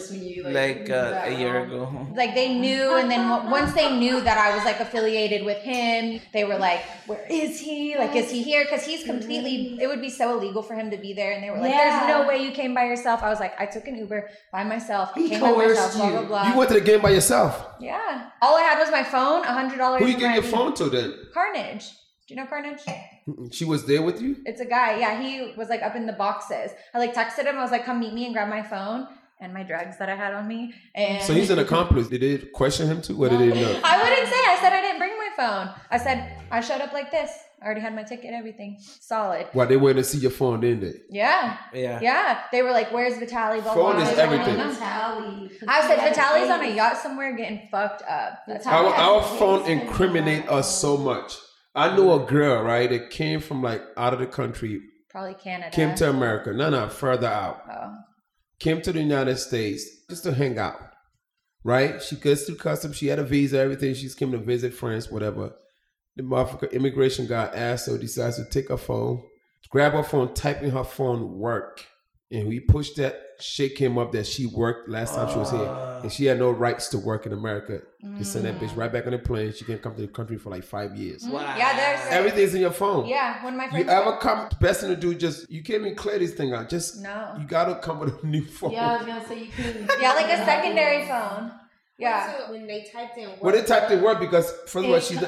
a year ago. They knew, and then once they knew that I was affiliated with him, they were like, where is he? Is he here? Because he's completely, it would be so illegal for him to be there. And they were like, there's no way you came by yourself. I was like, I took an Uber by myself. I came by myself, blah, blah, blah. You went to the game by yourself? Yeah. All I had was my phone, $100. Who you gave your phone to then? Carnage. Do you know Carnage? She was there with you? It's a guy. Yeah, he was up in the boxes. I texted him. I was like, come meet me and grab my phone and my drugs that I had on me. And so he's an accomplice. Did they question him too? Or did they know? I wouldn't say. I said I didn't bring my phone. I said I showed up like this. I already had my ticket, everything. Solid. Well, they went to see your phone, didn't they? Yeah. They were like, where's Vitaly? Blah, phone blah, is blah. everything. I said, Vitaly's on a yacht somewhere getting fucked up. Our phone incriminate us so much. I know a girl, right, that came from out of the country. Probably Canada. Came to America. No, further out. Oh. Came to the United States just to hang out, right? She goes through customs. She had a visa, everything. She's came to visit friends, whatever. The motherfucker immigration guy asked her, decides to take her phone, grab her phone, type in her phone, work. And we pushed that, shit came up that she worked last time she was here. And she had no rights to work in America. They sent that bitch right back on the plane. She can't come to the country for 5 years. Wow. Yeah, there's everything's in your phone. Yeah, one of my friends. You ever come, best thing to do, you can't even clear this thing out. No. You gotta come with a new phone. Yeah, I was gonna say you can. Yeah, a secondary phone. Yeah. So when they typed in work. Well, they typed in work because first of all, she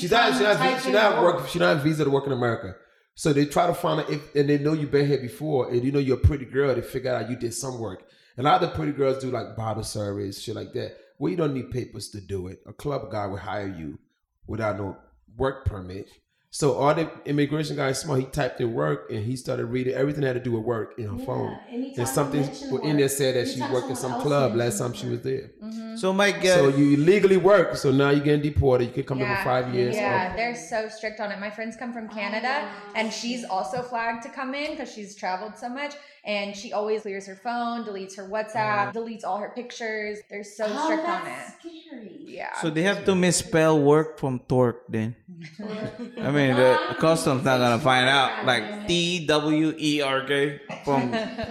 not have visa to work in America. So they try to find out and they know you've been here before, and you know you're a pretty girl. They figure out you did some work. And a lot of the pretty girls do bottle service, shit like that. Well, you don't need papers to do it. A club guy will hire you without no work permit. So all the immigration guys smart. He typed in work and he started reading everything that had to do with work in her phone. And something in there said that she worked in some club last time she was there. So Mike, so you illegally work. So now you're getting deported. You could come here for 5 years. Yeah, they're so strict on it. My friends come from Canada, and she's also flagged to come in because she's traveled so much. And she always clears her phone, deletes her WhatsApp, deletes all her pictures. They're so strict on it. Scary. Yeah. so they have to misspell work from torque then. I mean, the customs not gonna find out like TWERK from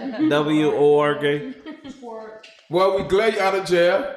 WORK. Well, we glad you're out of jail.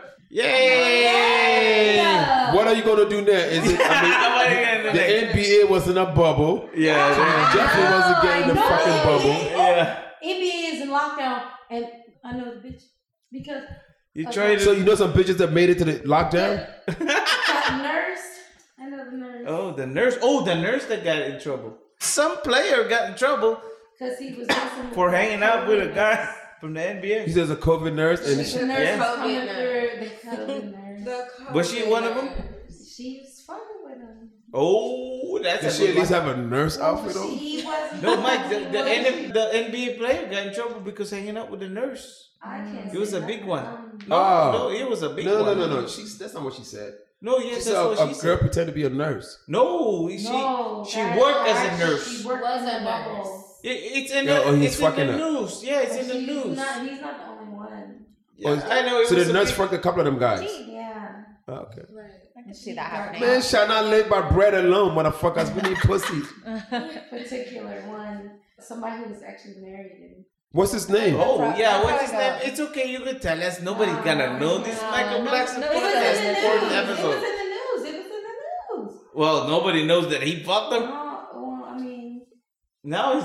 Yay! What are you gonna do now? Is it? I mean, the NBA was in a bubble. Yeah, so you definitely wasn't getting the fucking bubble. Yeah. NBA is in lockdown, and I know the bitch because you tried. So you know some bitches that made it to the lockdown. that nurse. I know the nurse. Oh, the nurse. Oh, the nurse that got in trouble. Some player got in trouble because he was messing for hanging out with a guy from the NBA. He says a COVID nurse, and the nurse coming through the COVID nurse. Was she one of them? She was fucking with him. Oh, that's Does she at least have a nurse outfit on? He wasn't. No, Mike, the NBA player got in trouble because hanging out with the nurse. I can't. It was a big one. No, it was a big one. No. That's not what she said. No, yes, she that's said what she said. A girl pretend to be a nurse. No, she worked as a nurse. She worked as a nurse. It's in the news. Yeah, it's in the news. He's not the only one. Yeah, I know. So the nurse fucked a couple of them guys. Yeah. Oh, okay. I can see that happening. Man shall not live by bread alone, motherfuckers. We need pussy. Particular one, somebody who was actually married. And what's his name? Oh, yeah, what's his name? It's okay, you can tell us. Nobody's gonna know this. Michael Blackson podcast important episode. It was in the news. Well, nobody knows that he fucked them. Well, I mean, now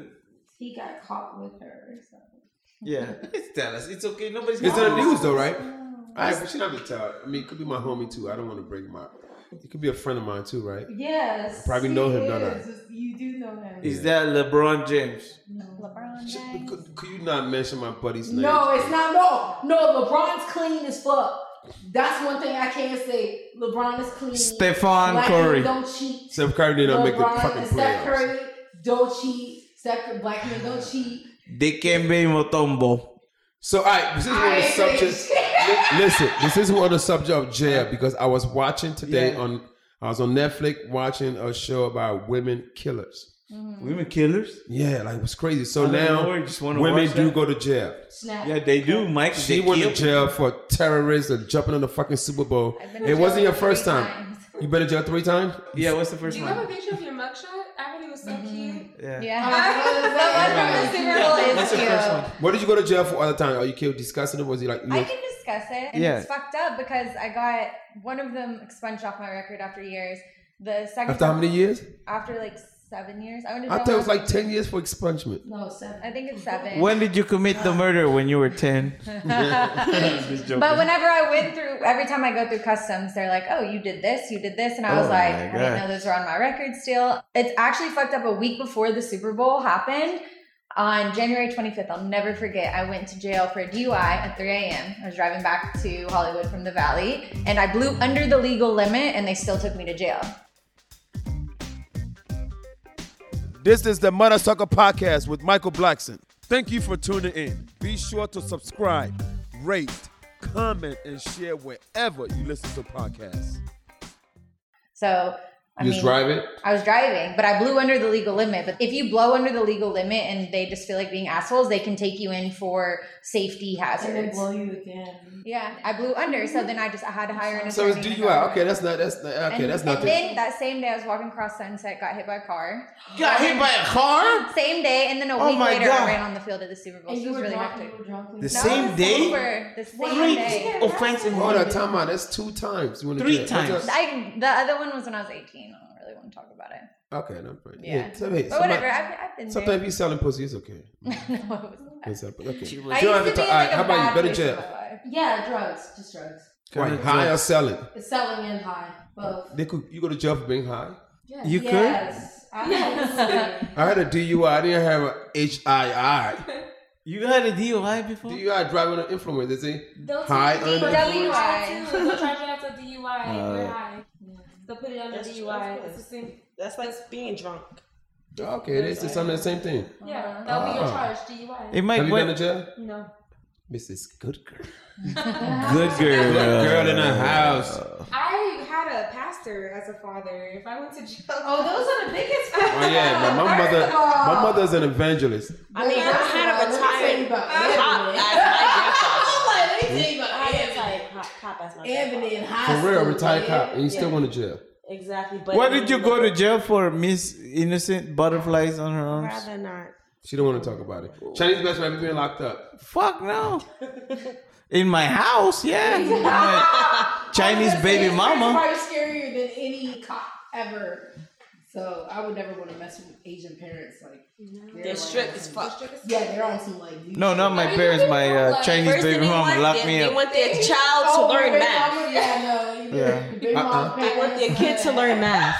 he got caught with her. So. Yeah, tell us. It's okay. Nobody's. It's in the news though, right? Alright, but she don't have to tell. I mean, it could be my homie too. I don't want to break him out. It could be a friend of mine too, right? Yes. I probably know him, don't I? You do know him. Is that LeBron James? No. LeBron James. Could you not mention my buddy's name? No, it's not. No, LeBron's clean as fuck. That's one thing I can't say. LeBron is clean. Stephen Black Curry. Men don't cheat. Steph Curry did not make the fucking Steph playoffs. Curry don't cheat. Black men don't cheat. Dikembe Mutombo. So, all right, this is one of the subjects. Listen, this is one of the subject of jail because I was watching today I was on Netflix watching a show about women killers. Women killers? Yeah, like it was crazy. So now women do go to jail. Snap. Yeah, they do, Mike. She went to jail for terrorists and jumping on the fucking Super Bowl. It wasn't your first time. You been to jail 3 times? Yeah, what's the first one? one? Do you have a picture of your mugshot? I thought it was so cute. Yeah. What's the first one? What did you go to jail for all the time? Are you killed discussing it? Was he like... I can discuss it. And it's fucked up because I got one of them expunged off my record after years. The second After how many years? After like 7 years. I thought it was like 10 years for expungement. No, 7. I think it's 7. When did you commit the murder? When you were 10? But whenever I went through, every time I go through customs, they're like, oh, you did this. And I was like, I didn't know those were on my record still. It's actually fucked up. A week before the Super Bowl happened, on January 25th, I'll never forget, I went to jail for a DUI at 3 a.m. I was driving back to Hollywood from the Valley, and I blew under the legal limit, and they still took me to jail. This is the Mother Sucker Podcast with Michael Blackson. Thank you for tuning in. Be sure to subscribe, rate, comment, and share wherever you listen to podcasts. So, I was driving, but I blew under the legal limit. But if you blow under the legal limit and they just feel like being assholes, they can take you in for safety hazards. And then blow you again. Yeah, I blew under, so then I had to hire an attorney. So it's DUI. Okay, that's not. And then that same day, I was walking across Sunset, got hit by a car. Got hit by a car? Same day, and then a week later, I ran on the field at the Super Bowl. And so it was really hectic. The same day? The same day. Offense in Hold on, time out. That's 2 times. You 3 times. The other one was when I was 18. I don't really want to talk about it. Okay, no problem. Yeah. But whatever, I've been sometimes if you're selling pussy, it's okay. No, it was not. It's okay. I used to be How about you? Better jail. Yeah, drugs. Just drugs. Right, high or selling? It's selling and high. Both. You go to jail for being high? Yeah. You could? Yes. I had a DUI. I didn't have a HII. You had a DUI before? DUI, driving under influence. They say They'll high take under DUI. influence. They'll charge it as a DUI. You're high. They'll put it on the That's DUI. true. It's the same. That's like being drunk. Okay, it's the same thing. Yeah, that'll be your charge. DUI. It might Have you been to jail? No. Mrs. Good Girl. Good girl. Girl in the house. I had a pastor as a father. If I went to jail, those are the biggest. Oh yeah, but my mother's an evangelist. I mean, I had a retired cop as my grandfather. Let me tell you about I had a retired cop as my Ebony in high For school. real, retired yeah. cop, and you still went to jail. Exactly. But What did you go to jail for, Miss Innocent Butterflies on her arms? Rather not. She don't want to talk about it. Chinese best friend being locked up. Fuck no. In my house, yeah. Chinese baby It's mama. probably scarier than any cop ever. So I would never want to mess with Asian parents. Like They're strict as fuck. Yeah, they're on some like. No, not my parents. My Chinese First baby thing mama locked me they up. want their child to learn baby math. mama, yeah, no. Yeah. They want their kid to learn math.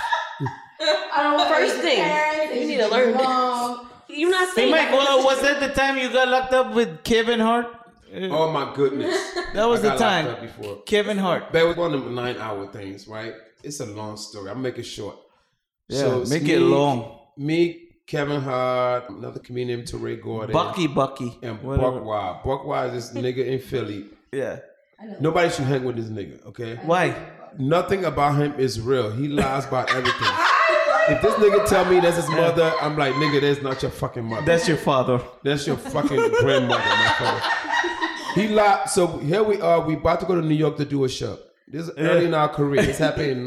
First thing, you need to learn math. You're not Hey, saying Mike, well, was that the time you got locked up with Kevin Hart? Oh my goodness. That was I the got locked time. up before. Kevin Hart. That was one of the 9-hour things, right? It's a long story. I'll make it short. Yeah, it's make it long. Me, Kevin Hart, another comedian, Teray Gordon. Bucky. And whatever. Buck Wild. Buck Wild is this nigga in Philly. Yeah. Nobody should hang with this nigga, okay? Why? Nothing about him is real. He lies about everything. If this nigga tell me that's his mother, I'm like, nigga, that's not your fucking mother. That's your father. That's your fucking grandmother, motherfucker. He lied. So here we are. We about to go to New York to do a show. This is early in our career. This happened in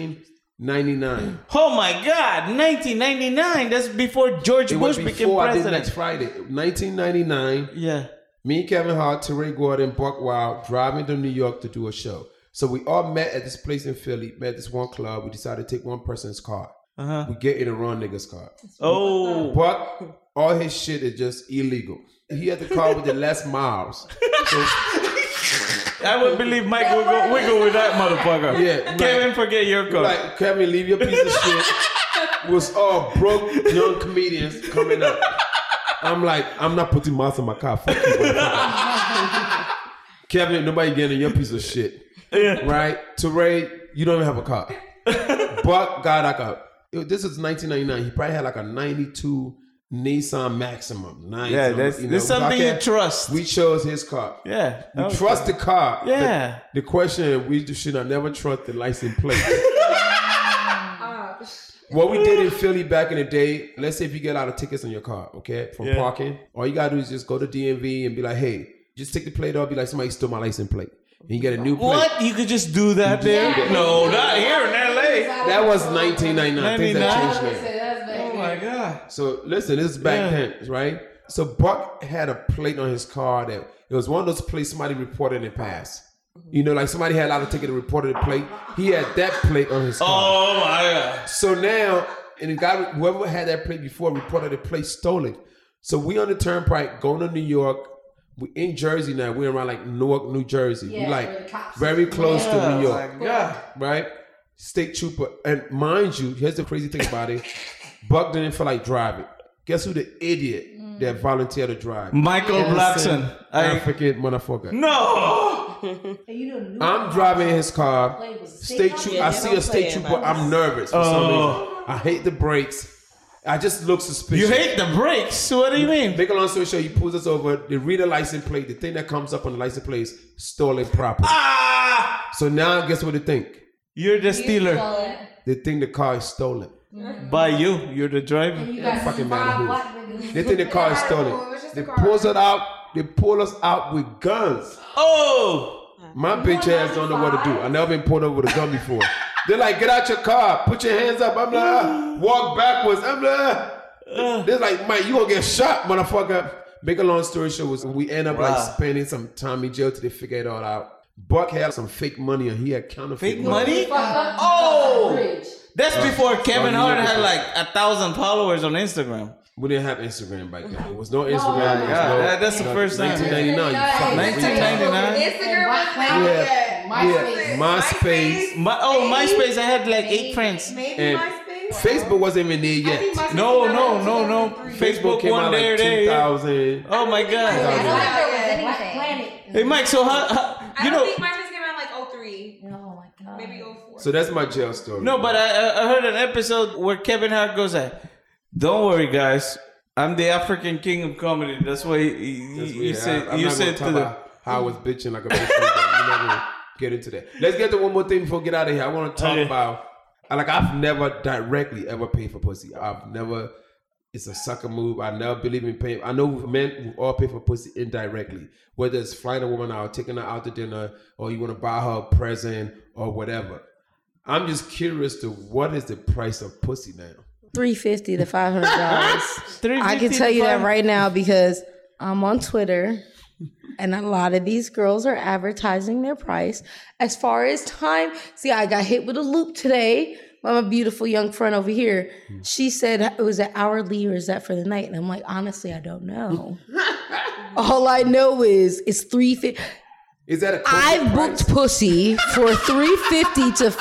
1999. Oh my God, 1999. That's before George Bush became I did president. next Friday. 1999. Yeah. Me, Kevin Hart, Teray Gordon, Buck Wild driving to New York to do a show. So we all met at this place in Philly, met at this one club. We decided to take one person's car. Uh-huh. We get in the wrong nigga's car. Oh. Buck, all his shit is just illegal. He had the car with the less miles. So, I would believe Mike would go with that motherfucker. Yeah. Kevin, forget your car. like, Kevin, leave your piece of shit. Was all broke young comedians coming up. I'm like, I'm not putting miles in my car. Fuck you, motherfucker. Kevin, nobody getting in your piece of shit. Yeah. Right? Teray, you don't even have a car. Buck got like this is 1999. He probably had like a 92 Nissan Maximum. Nice. Yeah, that's something you trust. We chose his car. Yeah. We trust the car. Yeah. The question is, we should have never trust the license plate. What we did in Philly back in the day, let's say if you get a lot of tickets on your car, okay, from parking, all you gotta do is just go to DMV and be like, hey, just take the plate off, be like, somebody stole my license plate. And you get a new plate. What? You could just do that there? No, not here in LA. That was 1999. Things have changed now. Oh my God. So listen, this is back then, right? So Buck had a plate on his car that it was one of those plates somebody reported in past. You know, like somebody had a lot of ticket and reported a plate. He had that plate on his car. Oh my God. So now, and the guy, whoever had that plate before reported the plate stolen. So we on the turnpike going to New York. We in Jersey now. We're around like Newark, New Jersey. Yeah, we like very close to New York. Oh my God. Right? State trooper. And mind you, here's the crazy thing about it. Buck didn't feel like driving. Guess who the idiot that volunteered to drive? Michael Blackson. African motherfucker. No. I'm driving his car. State trooper. I see a state trooper. I'm nervous for some reason. I hate the brakes. I just look suspicious. You hate the brakes? What do you mean? Make a long story short, he pulls us over. They read the license plate. The thing that comes up on the license plate is stolen property. So now, guess what they think? You're the stealer. They think the car is stolen. By you. You're the driver. Doesn't fucking matter who. They think the car is stolen. They pull us out. They pull us out with guns. Oh! My bitch ass don't know what to do. I never been pulled over with a gun before. They're like, get out your car, put your hands up. I'm like, walk backwards. I'm like, they're like, Mike, you gonna get shot, motherfucker. Make a long story short, was we end up like spending some time in jail till they figure it all out. Buck had some fake money and he had counterfeit Fake money? Oh! That's before Kevin Hart had like 1,000 followers on Instagram. We didn't have Instagram back then. There was no Instagram. That's the first time. 1999. 1999? Instagram was MySpace. MySpace. I had like 8 friends. And Facebook wasn't even there yet. No. Facebook came one out day like there. 2000. Oh my God. there was anything. Hey Mike, so how I you don't know? think MySpace came out like 03. Oh my God. Maybe 04. So that's my jail story. No, but I heard an episode where Kevin Hart goes, "Don't worry, guys. I'm the African king of comedy." That's why you said to the... how I was bitching like a bitch. We're not gonna get into that. Let's get to one more thing before we get out of here. I want to talk about, like, I've never directly ever paid for pussy. I've never. It's a sucker move. I never believe in paying. I know men will all pay for pussy indirectly, whether it's flying a woman out, taking her out to dinner, or you want to buy her a present or whatever. I'm just curious to what is the price of pussy now? $350 to $500. I can tell you that right now because I'm on Twitter, and a lot of these girls are advertising their price. As far as time, see, I got hit with a loop today. My beautiful young friend over here, she said it was an hourly or is that for the night? And I'm like, honestly, I don't know. All I know is it's $350. Is that a I've booked pussy for $350 to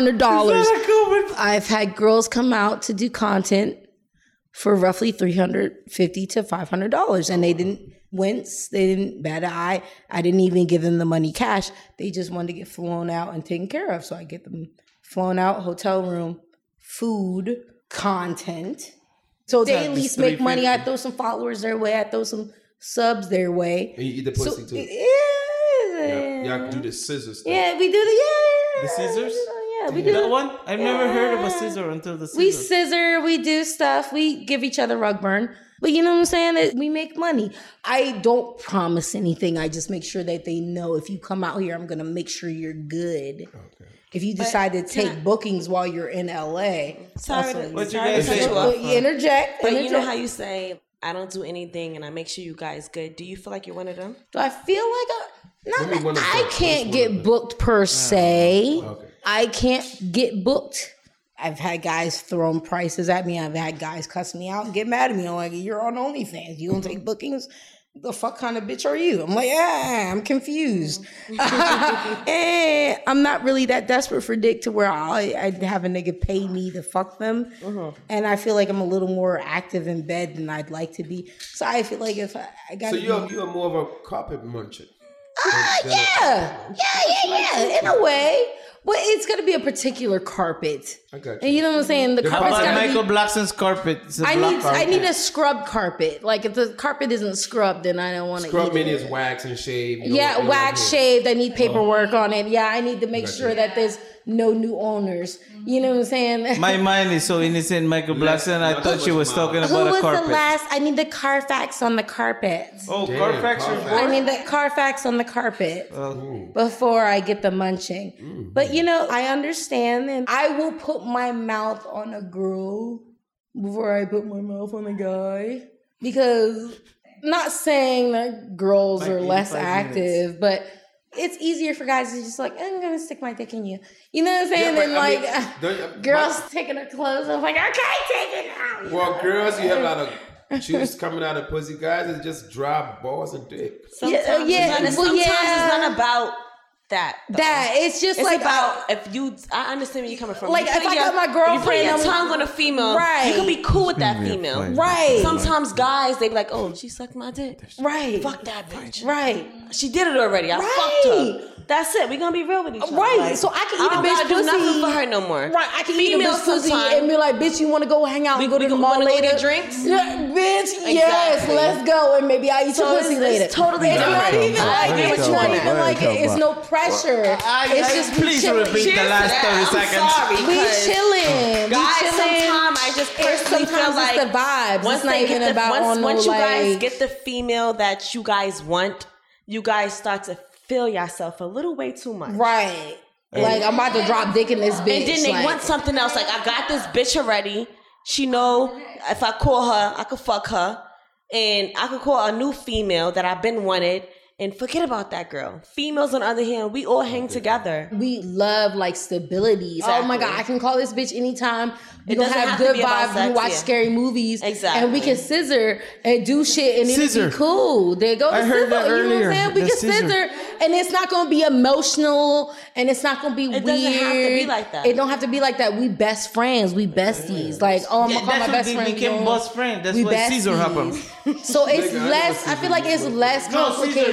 $500. I've had girls come out to do content for roughly $350 to $500, and they didn't wince, they didn't bat an eye. I didn't even give them the money cash. They just wanted to get flown out and taken care of. So I get them flown out, hotel room, food, content. So they at least make money. I throw some followers their way. I throw some subs their way. And you eat the pussy too. Yeah. Y'all do the scissors stuff. Yeah, we do the scissors. Yeah, we do that one. I've never heard of a scissor until the scissor. We scissor. We do stuff. We give each other rug burn. But you know what I'm saying? We make money. I don't promise anything. I just make sure that they know if you come out here, I'm gonna make sure you're good. Okay. If you decide to take bookings while you're in LA, sorry to interject. But you know how you say, I don't do anything and I make sure you guys good. Do you feel like you're one of them? Do I feel like I can't get booked per se. Okay. I can't get booked. I've had guys throwing prices at me. I've had guys cuss me out and get mad at me. I'm like, you're on OnlyFans. You don't take bookings? The fuck kind of bitch are you? I'm like, I'm confused. And I'm not really that desperate for dick to where I'd have a nigga pay me to fuck them. And I feel like I'm a little more active in bed than I'd like to be. So I feel like if I got So you're more of a carpet muncher. Yeah. In a way. But it's gonna be a particular carpet. I got you. And you know what I'm saying? The carpet's gotta Michael Blackson's carpet. I need a scrub carpet. Like if the carpet isn't scrubbed, then I don't want to. Scrub meaning is wax and shave. Wax shaved. I need paperwork on it. Yeah, I need to make sure that there's no new owners. You know what I'm saying? My mind is so innocent, Michael Blackson. I thought she was talking about a carpet. Who was the last? I need the Carfax on the carpet. Oh, damn, Carfax. I need the Carfax on the carpet before I get the munching. But you know, I understand, and I will put my mouth on a girl before I put my mouth on a guy. Because, not saying that girls are less active, but it's easier for guys to just like, I'm gonna stick my dick in you. You know what I'm saying? And girls taking their clothes off, like, okay, take it out. Well, girls, you have a lot of juice coming out of pussy. Guys, it's just dry balls and dick. Sometimes it's not about that. It's just it's like about if you. I understand where you're coming from. Like if I got my girlfriend, you put your tongue on a female, right? You can be cool with that female, right? Sometimes guys they be like, oh, she sucked my dick, right? Fuck that bitch, right? She did it already. I fucked her. That's it. We're gonna be real with each other. Right. Like, so I can eat a bitch pussy. Do nothing for her no more. Right. I can eat a bitch pussy and be like, bitch, you want to go hang out and go to the mall later? Get drinks? Yeah, bitch, yes, let's go. And maybe I eat your pussy later. It's totally different. It's not even like it's no pressure. It's just please repeat the last 30 seconds. We chilling. Guys, sometimes I just personally feel like the vibes. Once they get once you guys get the female that you guys want, you guys start to feel yourself a little way too much. Right. Like, I'm about to drop dick in this bitch. And then they want something else. Like, I got this bitch already. She know if I call her, I could fuck her. And I could call a new female that I've been wanted. And forget about that girl. Females, on the other hand, we all hang together. We love, like, stability. Exactly. Oh, my God, I can call this bitch anytime. We gonna have good vibes. We watch scary movies. Exactly. And we can scissor and do shit and it'll be cool. There goes I heard that earlier. You know what I'm saying? We can scissor and it's not gonna be emotional and it's not gonna be weird. It doesn't have to be like that. It don't have to be like that. We best friends. We besties. Like, oh, I'm gonna call my best friend. We became best friends. That's why scissor happened. So it's less, I feel like it's less complicated.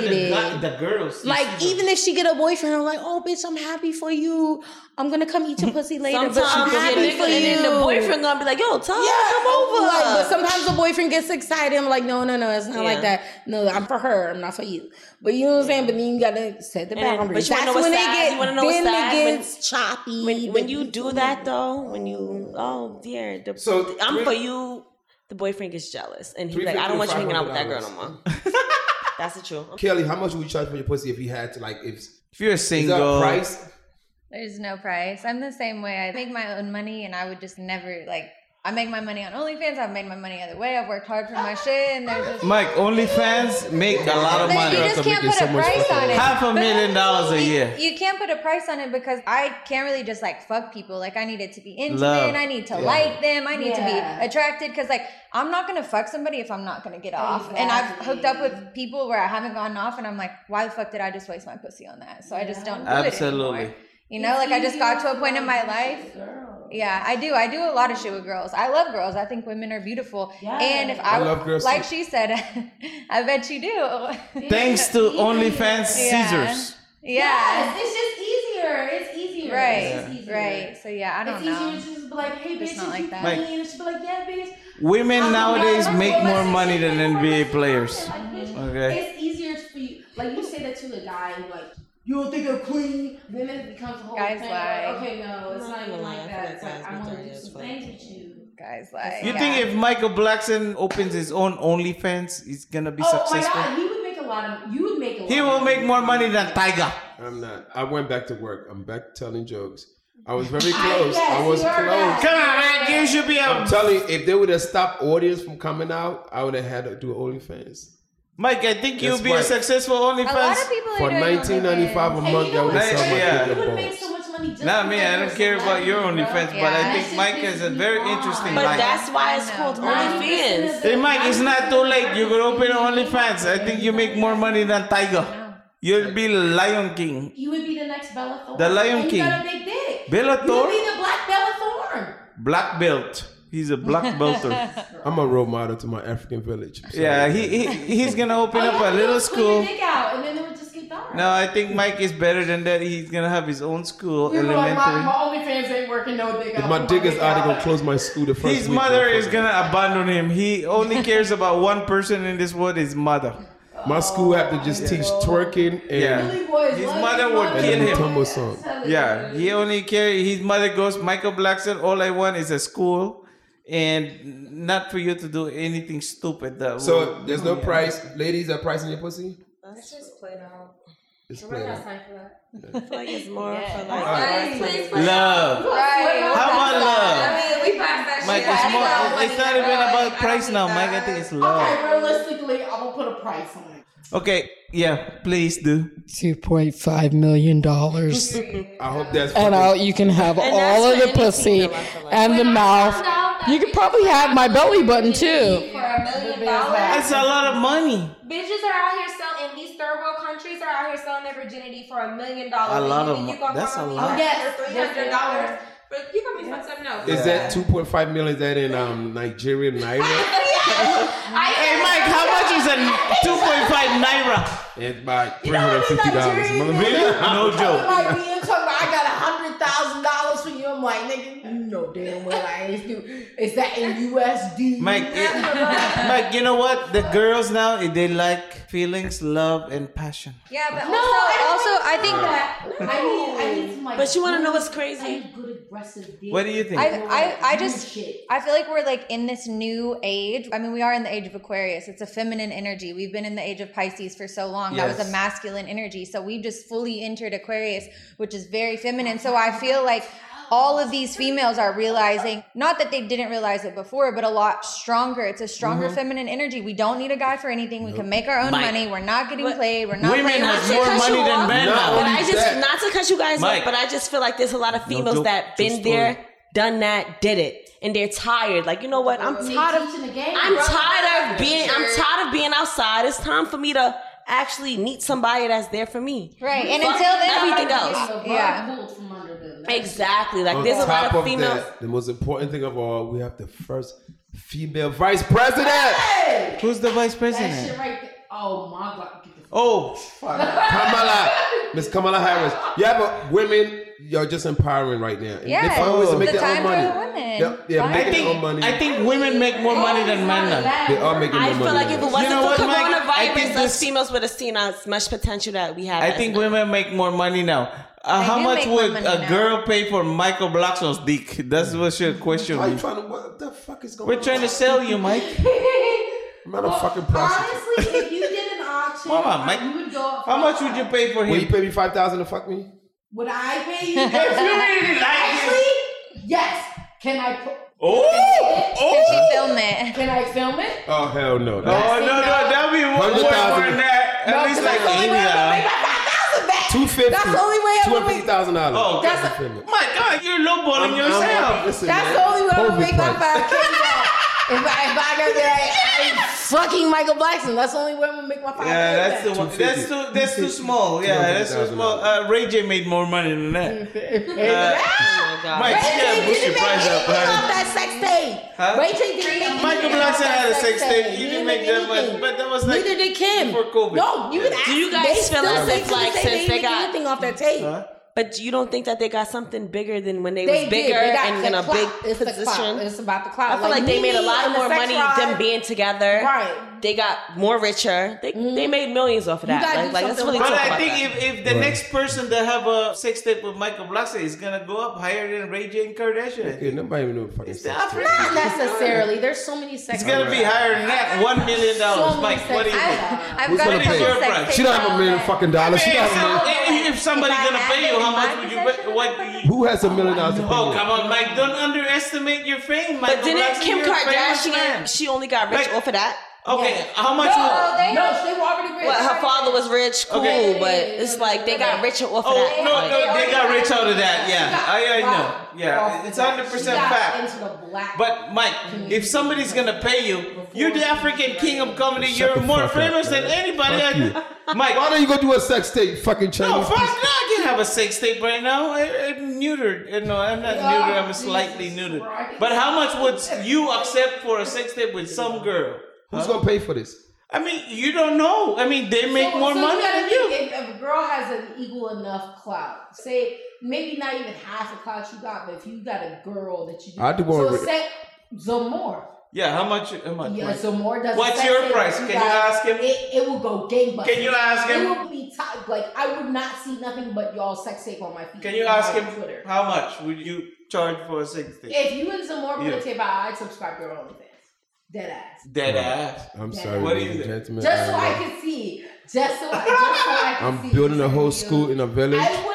motivated. The girls. Like, even if she get a boyfriend, I'm like, oh, bitch, I'm happy for you. I'm gonna come eat your pussy later, but I'm happy for you. And then the boyfriend gonna be like, yo, tell her to come over. Like, but sometimes the boyfriend gets excited. I'm like, no, it's not like that. No, I'm for her. I'm not for you. But you know what I'm saying? But then you gotta set the boundaries. But That's when you wanna know what's sad? It gets choppy. When you do that though, I'm for you, the boyfriend gets jealous. And he's like, I don't want you hanging out with that girl no more. That's the truth. Kelly, how much would you charge for your pussy if you had to, like, if you're single? Is that a price? There's no price. I'm the same way. I make my own money, and I would just never, like, I make my money on OnlyFans. I've made my money other way. I've worked hard for my shit, and there's just... Mike, OnlyFans make a lot of money. You just can't put a price on it. $500,000 a year. You can't put a price on it because I can't really just, like, fuck people. Like, I need it to be intimate. Love. I need to like them. I need to be attracted because, like, I'm not going to fuck somebody if I'm not going to get off. Exactly. And I've hooked up with people where I haven't gotten off, and I'm like, why the fuck did I just waste my pussy on that? So I just don't do it anymore. You know, like, I just got to a point in my life. Yeah, I do. I do a lot of shit with girls. I love girls. I think women are beautiful. Yeah. And if I love girls, like she said, I bet you do. Thanks to OnlyFans scissors. Yeah. It's just easier. It's easier. Right. It's easier. Right. So yeah, I don't know. It's easier to just be like, hey, bitch, not like that. and she'll be like, yeah, bitch. Women nowadays make more money than NBA players. Okay. It's easier for you. Like, you say that to a guy, like, you don't think I'm clean? Then it becomes a whole guys thing. lie. Like, okay, no, it's not even like that. It's like, I want to do some things with you. Guys lie. You think if Michael Blackson opens his own OnlyFans, he's gonna be successful? Oh my God, he would make a lot of. You would make a lot. He will make more money than Tiger. I'm not. I went back to work. I'm back telling jokes. I was very close. I was close. Come on, man. You should be out. I'm telling you, if they would have stopped audience from coming out, I would have had to do OnlyFans. Mike, I think you'll be a successful OnlyFans. A lot of people for $19.95 a month. That would sell my You would make so much money. Not me. I don't care about your OnlyFans, but I think Mike has a very interesting But life. that's why it's called OnlyFans. Hey, Mike, it's not too late. You could open OnlyFans. I think you make more money than Tiger. You'll be Lion King. You would be the next Bella Thorne. The Lion King. You got a big dick. Bella Thorne? Thorne? You would be the Black Bella Thorne. Black belt. He's a black belter. I'm a role model to my African village. Yeah, he's gonna open up a little school. Put your dick out, and then it would just get dark. No, I think Mike is better than that. He's gonna have his own school, You're elementary. like, my OnlyFans ain't working, no dick out. If my dick is out, they're gonna close my school the first His week. mother is gonna abandon him. He only cares about one person in this world, his mother. My school have to just teach twerking and his mother would kill him. Tumble song. Yeah, he only cares. His mother goes, Michael Blackson, all I want is a school and not for you to do anything stupid. So there's no price. Ladies are pricing your pussy? That's just played out. It's played out. I feel like it's more for like love. Right. How about love? I mean, we passed that Mike, shit. it's more. It's not even about price now, Mike. I think it's love. Okay, realistically, I'm gonna put a price on it. Okay, yeah, please do. $2.5 million. I hope that's. And you can have all of the pussy and the mouth. You could probably have my belly button too. For $1 million. That's a lot of money. Bitches are out here selling in these third world countries are out here selling their virginity for $1 million. A lot of money. That's a lot. Yes, $300. But you got me for something else. Is that 2.5 million? Is that in Nigerian naira? Hey Mike, how much is a 2.5 naira? It's about $350. No joke. Like me and talking about, I got $100,000 for you. I'm like, nigga, you know damn well I ain't do. Is that in USD? Mike, you know what? The girls now, they like feelings, love, and passion. Yeah, but also I think that I need some, like, but you want to know what's crazy? What do you think? I feel like we're like in this new age. I mean, we are in the age of Aquarius. It's a feminine energy. We've been in the age of Pisces for so long. Yes. That was a masculine energy. So we've just fully entered Aquarius, which is very feminine. So I feel like all of these females are realizing, not that they didn't realize it before, but a lot stronger. It's a stronger feminine energy. We don't need a guy for anything. We can make our own money. We're not getting played. We're not women playing have more money than men now. But I just, not to cut you guys off, but I just feel like there's a lot of females that been there, done that, did it. And they're tired. Like, you know what? I'm tired of being outside. It's time for me to actually meet somebody that's there for me. Right. And until then, everything else. Yeah. Exactly. Like, On there's a lot top of females. That, the most important thing of all, we have the first female vice president. Who's the vice president? That shit right there. oh my God. Oh, Miss Kamala Harris. Women, you're just empowering right now. Yeah, they find ways to make the their own time money. for the women. Yeah, making their own money. I think women make more money than men now. They are making more I money. feel like if it now. wasn't what, for Mike? I coronavirus, think us females would have seen as much potential that we have. I think women make more money now. How do much make more would money a now. girl pay for Michael Blackson's dick? That's what your question Why you is. trying to, what the fuck is going We're on? trying to sell you, Mike. I'm not a fucking prostitute. Honestly, if you did an auction, Come on, Mike. you would go up for How much would you pay for him? Will you pay me $5,000 to fuck me? Would I pay you? If you really like Actually, yes. Can I put? Can she film it? Can I film it? Oh, hell no. Oh, no, that'd be more than that. At least like $250,000. That's the only way I would make. $250,000. Oh, my God, you're lowballing yourself. Listen, That's man. the only way I would make my price. 5K back. If I gotta be like, I'm fucking Michael Blackson. That's the only way I'm gonna make my 5K Yeah, that's back. the one. That's too small. Yeah, that's too small. Ray J made more money than that. Mike, you gotta boost your price up, off honey. that sex tape. Huh? Ray J didn't make Michael anything off Blackson that had a sex tape. He He didn't make that much, anything. but that was like Neither did Kim. before COVID. No, you would ask. Do you guys they feel still as say if, to like, this day since they they make got- anything off that tape? But you don't think that they got something bigger than when they They was did. bigger They got and the in a clout. big It's the position? clout. It's about the clout. I feel like they made a lot and more the sex money drive. them being together. Right. They got more richer. They made millions off of You that. gotta do Like let's something really with talk But about I think that. if the next person that have a sex tape with Michael Blackson is gonna go up higher than Ray J and Kardashian. Okay, nobody even know what fucking It's sex the tape. Not necessarily. There's so many sex. It's gonna be higher than that. $1 million. So many Mike, what do you sex- think? I've Who's got gonna a couple pay? Your sex price. tapes She don't have all $1 million day. fucking dollars. She got $1 million. If somebody's If I gonna add pay it you, how in much my would you possession, pay? What? Who has $1 million to pay Oh, you? come on, Mike. Don't underestimate your fame, Michael But didn't Blackson, Kim you're a famous man. Kardashian? She only got rich Like- off of that. Okay, how much? No, they were already rich. Well, her father was rich, cool, Okay. but it's like they got richer off of Oh that. no, Like, no, they got rich out of that. She Yeah, got I know. robbed Yeah, off it's of that. 100% She got fact. into the black But Mike, if somebody's gonna pay you, you're the African king of comedy. Shut You're the more fuck up, famous than man. anybody. Fuck you. Mike, Why don't you go do a sex tape, fucking Chinese? no, fuck no, piece? I can't have a sex tape right now. I'm neutered. No, I'm not neutered. I'm slightly neutered. But how much would you accept for a sex tape with some girl? Who's gonna pay for this? I mean, you don't know. I mean, they make more money gotta than you. think if a girl has an equal enough clout, say maybe not even half the clout you got, but if you got a girl that you do, I do want so to- say Zamore. Yeah, how much? How much? Yeah, Mike? Zamore does. What's your price? Can you ask him? It will go gangbusters. Can you ask him? It will be top. Like I would not see nothing but y'all sex tape on my feed. Can you ask him Twitter? how much would you charge for a sex tape? If you and Zamore put Yeah. a tape out, I'd subscribe to your OnlyFans. Dead ass. Dead ass. I'm Yeah. sorry, What do you ladies and think? gentlemen. Just so I can see. Just so I can see. I'm building a whole school in a village.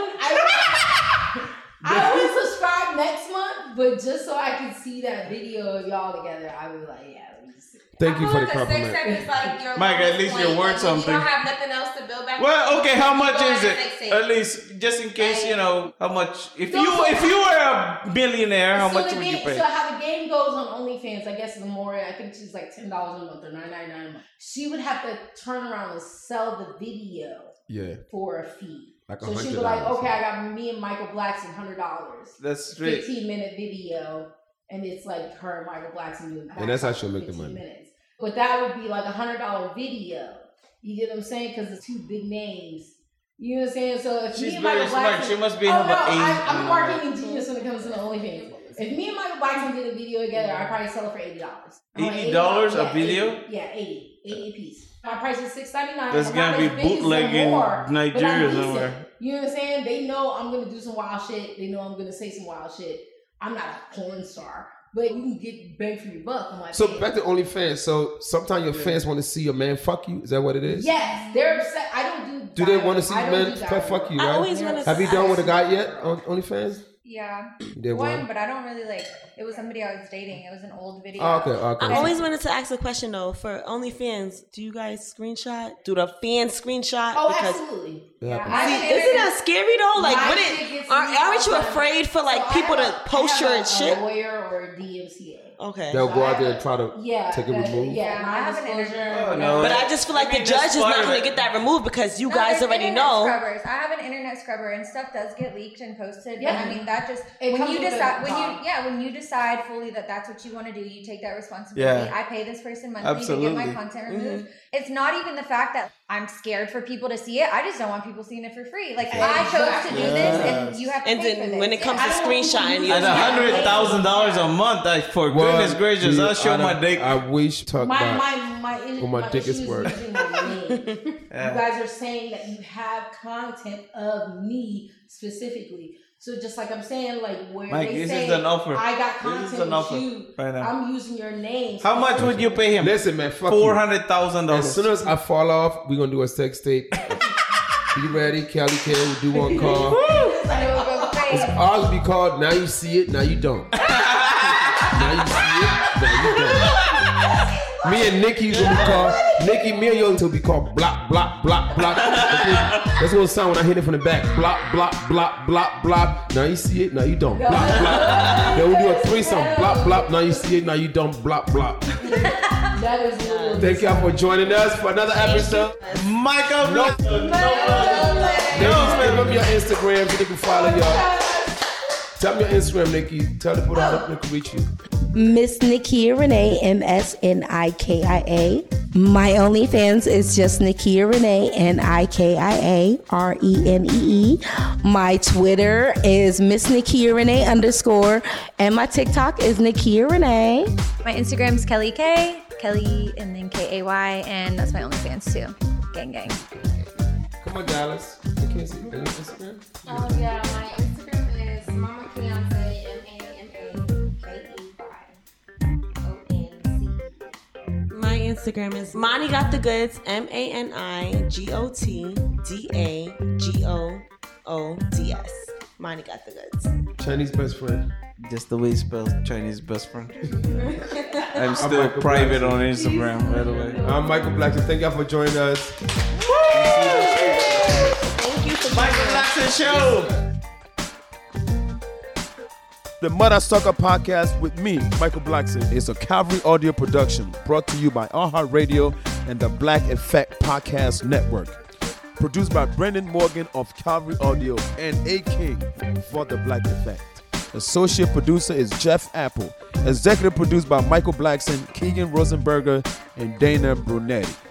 I would subscribe next month, but just so I can see that video of y'all together, I would be like, yeah, let me just see. Thank you for the Sex compliment. tape is like your Mike, at least you're worth something. You don't have nothing else to build back. Well, okay, how much Go is on it? sex tape. At least, just in case, you know, how much. If you were a millionaire, how So much the would you game- pay? So how the game goes on OnlyFans, I guess the more, I think she's like $10 a month or $9.99 a month. She would have to turn around and sell the video Yeah, for a fee. like So she'd be like, $100. okay, I got me and Michael Blackson $100. That's straight. 15-minute video, and it's like her and Michael Blackson doing. And that's how she'll make the 15 money. Minutes. But that would be like $100 video. You get what I'm saying? Because it's two big names. You know what I'm saying? So if She's me and very Michael smart. Blackson, She must be oh, have no, an A. I'm a marketing genius when it comes to the OnlyFans. If me and Michael Blackson did a video together, I'd probably sell it for $80. $80 a Yeah, video? 80, yeah, 80 a piece. My price is $6.99. That's I'm gonna not be as big as bootleg in Zamore, but Nigeria I'm decent. somewhere. You know what I'm saying? They know I'm gonna do some wild shit. They know I'm gonna say some wild shit. I'm not a porn star, but you can get bang for your buck. I'm like, So man. back to OnlyFans. So sometimes your fans want to see your man fuck you. Is that what it is? Yes, they're upset. I don't do. Do they want to see I don't men do fuck you? I Right? always wanna Have you done with a guy yet on OnlyFans? Yeah. They One, won. but I don't really like. It was somebody I was dating. It was an old video. Oh, okay. I always wanted to ask a question though. For OnlyFans, do you guys screenshot? Do the fans screenshot? Oh, Because absolutely. Yeah. isn't that scary though? Like, My what shit it? gets Aren't you me afraid for like So people I to have post I your have shit? A lawyer or a DMCA. Okay. They'll go out there and try to take it removed. Yeah, I have an internet. no. But I just feel like the judge is not going to get that removed because you guys there's already internet know. Scrubbers. I have an internet scrubber, and stuff does get leaked and posted. Yeah. But I mean, that just It when comes you with decide the when you decide fully that that's what you want to do, you take that responsibility. Yeah. I pay this person monthly Absolutely. to get my content removed. It's not even the fact that I'm scared for people to see it. I just don't want people seeing it for free. Like I chose to do this, and you have to And pay for then this. when it comes to screenshotting, you At $100,000 a month, like, for goodness gracious, I'll show my dick. I wish talk My dick is issue work. using my name. You guys are saying that you have content of me specifically. So just like I'm saying, like where Mike, they this say is an offer. I got This content is an offer with you, right now. I'm using your name. How much would you pay him? Listen, man, fuck you. $400,000. As soon as I fall off, we're gonna do a sex tape. Be ready, Kelly K. We'll do one call. Ours will be called Now You See It, Now You Don't. Now you see it, now you don't. Me and Nikki's will be called Nikki, me and yours will be called Block, Block, Block, Block. That's what it sound when I hit it from the back. Block, Block, Block, Block, Block. Now you see it, now you don't. Block, Block. Then we'll do a threesome. Block, Block. Now you see it, now you don't. Block, Block. That is literally. Thank y'all for joining us for another episode. Michael Ladies, give them your Instagram so they can follow y'all. Tell me your Instagram, Nikki. Tell the people how they can reach you. Miss Nikia Renee, MSNIKIA. My OnlyFans is just Nikia Renee, NIKIA RENEE. My Twitter is Miss Nikia Renee _ and my TikTok is Nikia Renee. My Instagram is Kelly K, Kelly and then KAY, and that's my OnlyFans too. Gang gang. Come on, Dallas. I can't see your Instagram. Oh yeah, my Instagram is Mama Fiance MAMAKEYONC. My Instagram is Mani Got the Goods, MANIGOTDAGOODS. Mani Got the Goods. Chinese best friend. Just the way you spell Chinese best friend. I'm still private on Instagram, by the way. I'm Michael Blackson. Thank y'all for joining us. Thank you for Michael Blackson Show. The Mother Sucker Podcast with me, Michael Blackson, is a Calvary audio production brought to you by iHeartRadio and the Black Effect Podcast Network. Produced by Brendan Morgan of Calvary Audio and A King for the Black Effect. Associate producer is Jeff Apple. Executive produced by Michael Blackson, Keegan Rosenberger, and Dana Brunetti.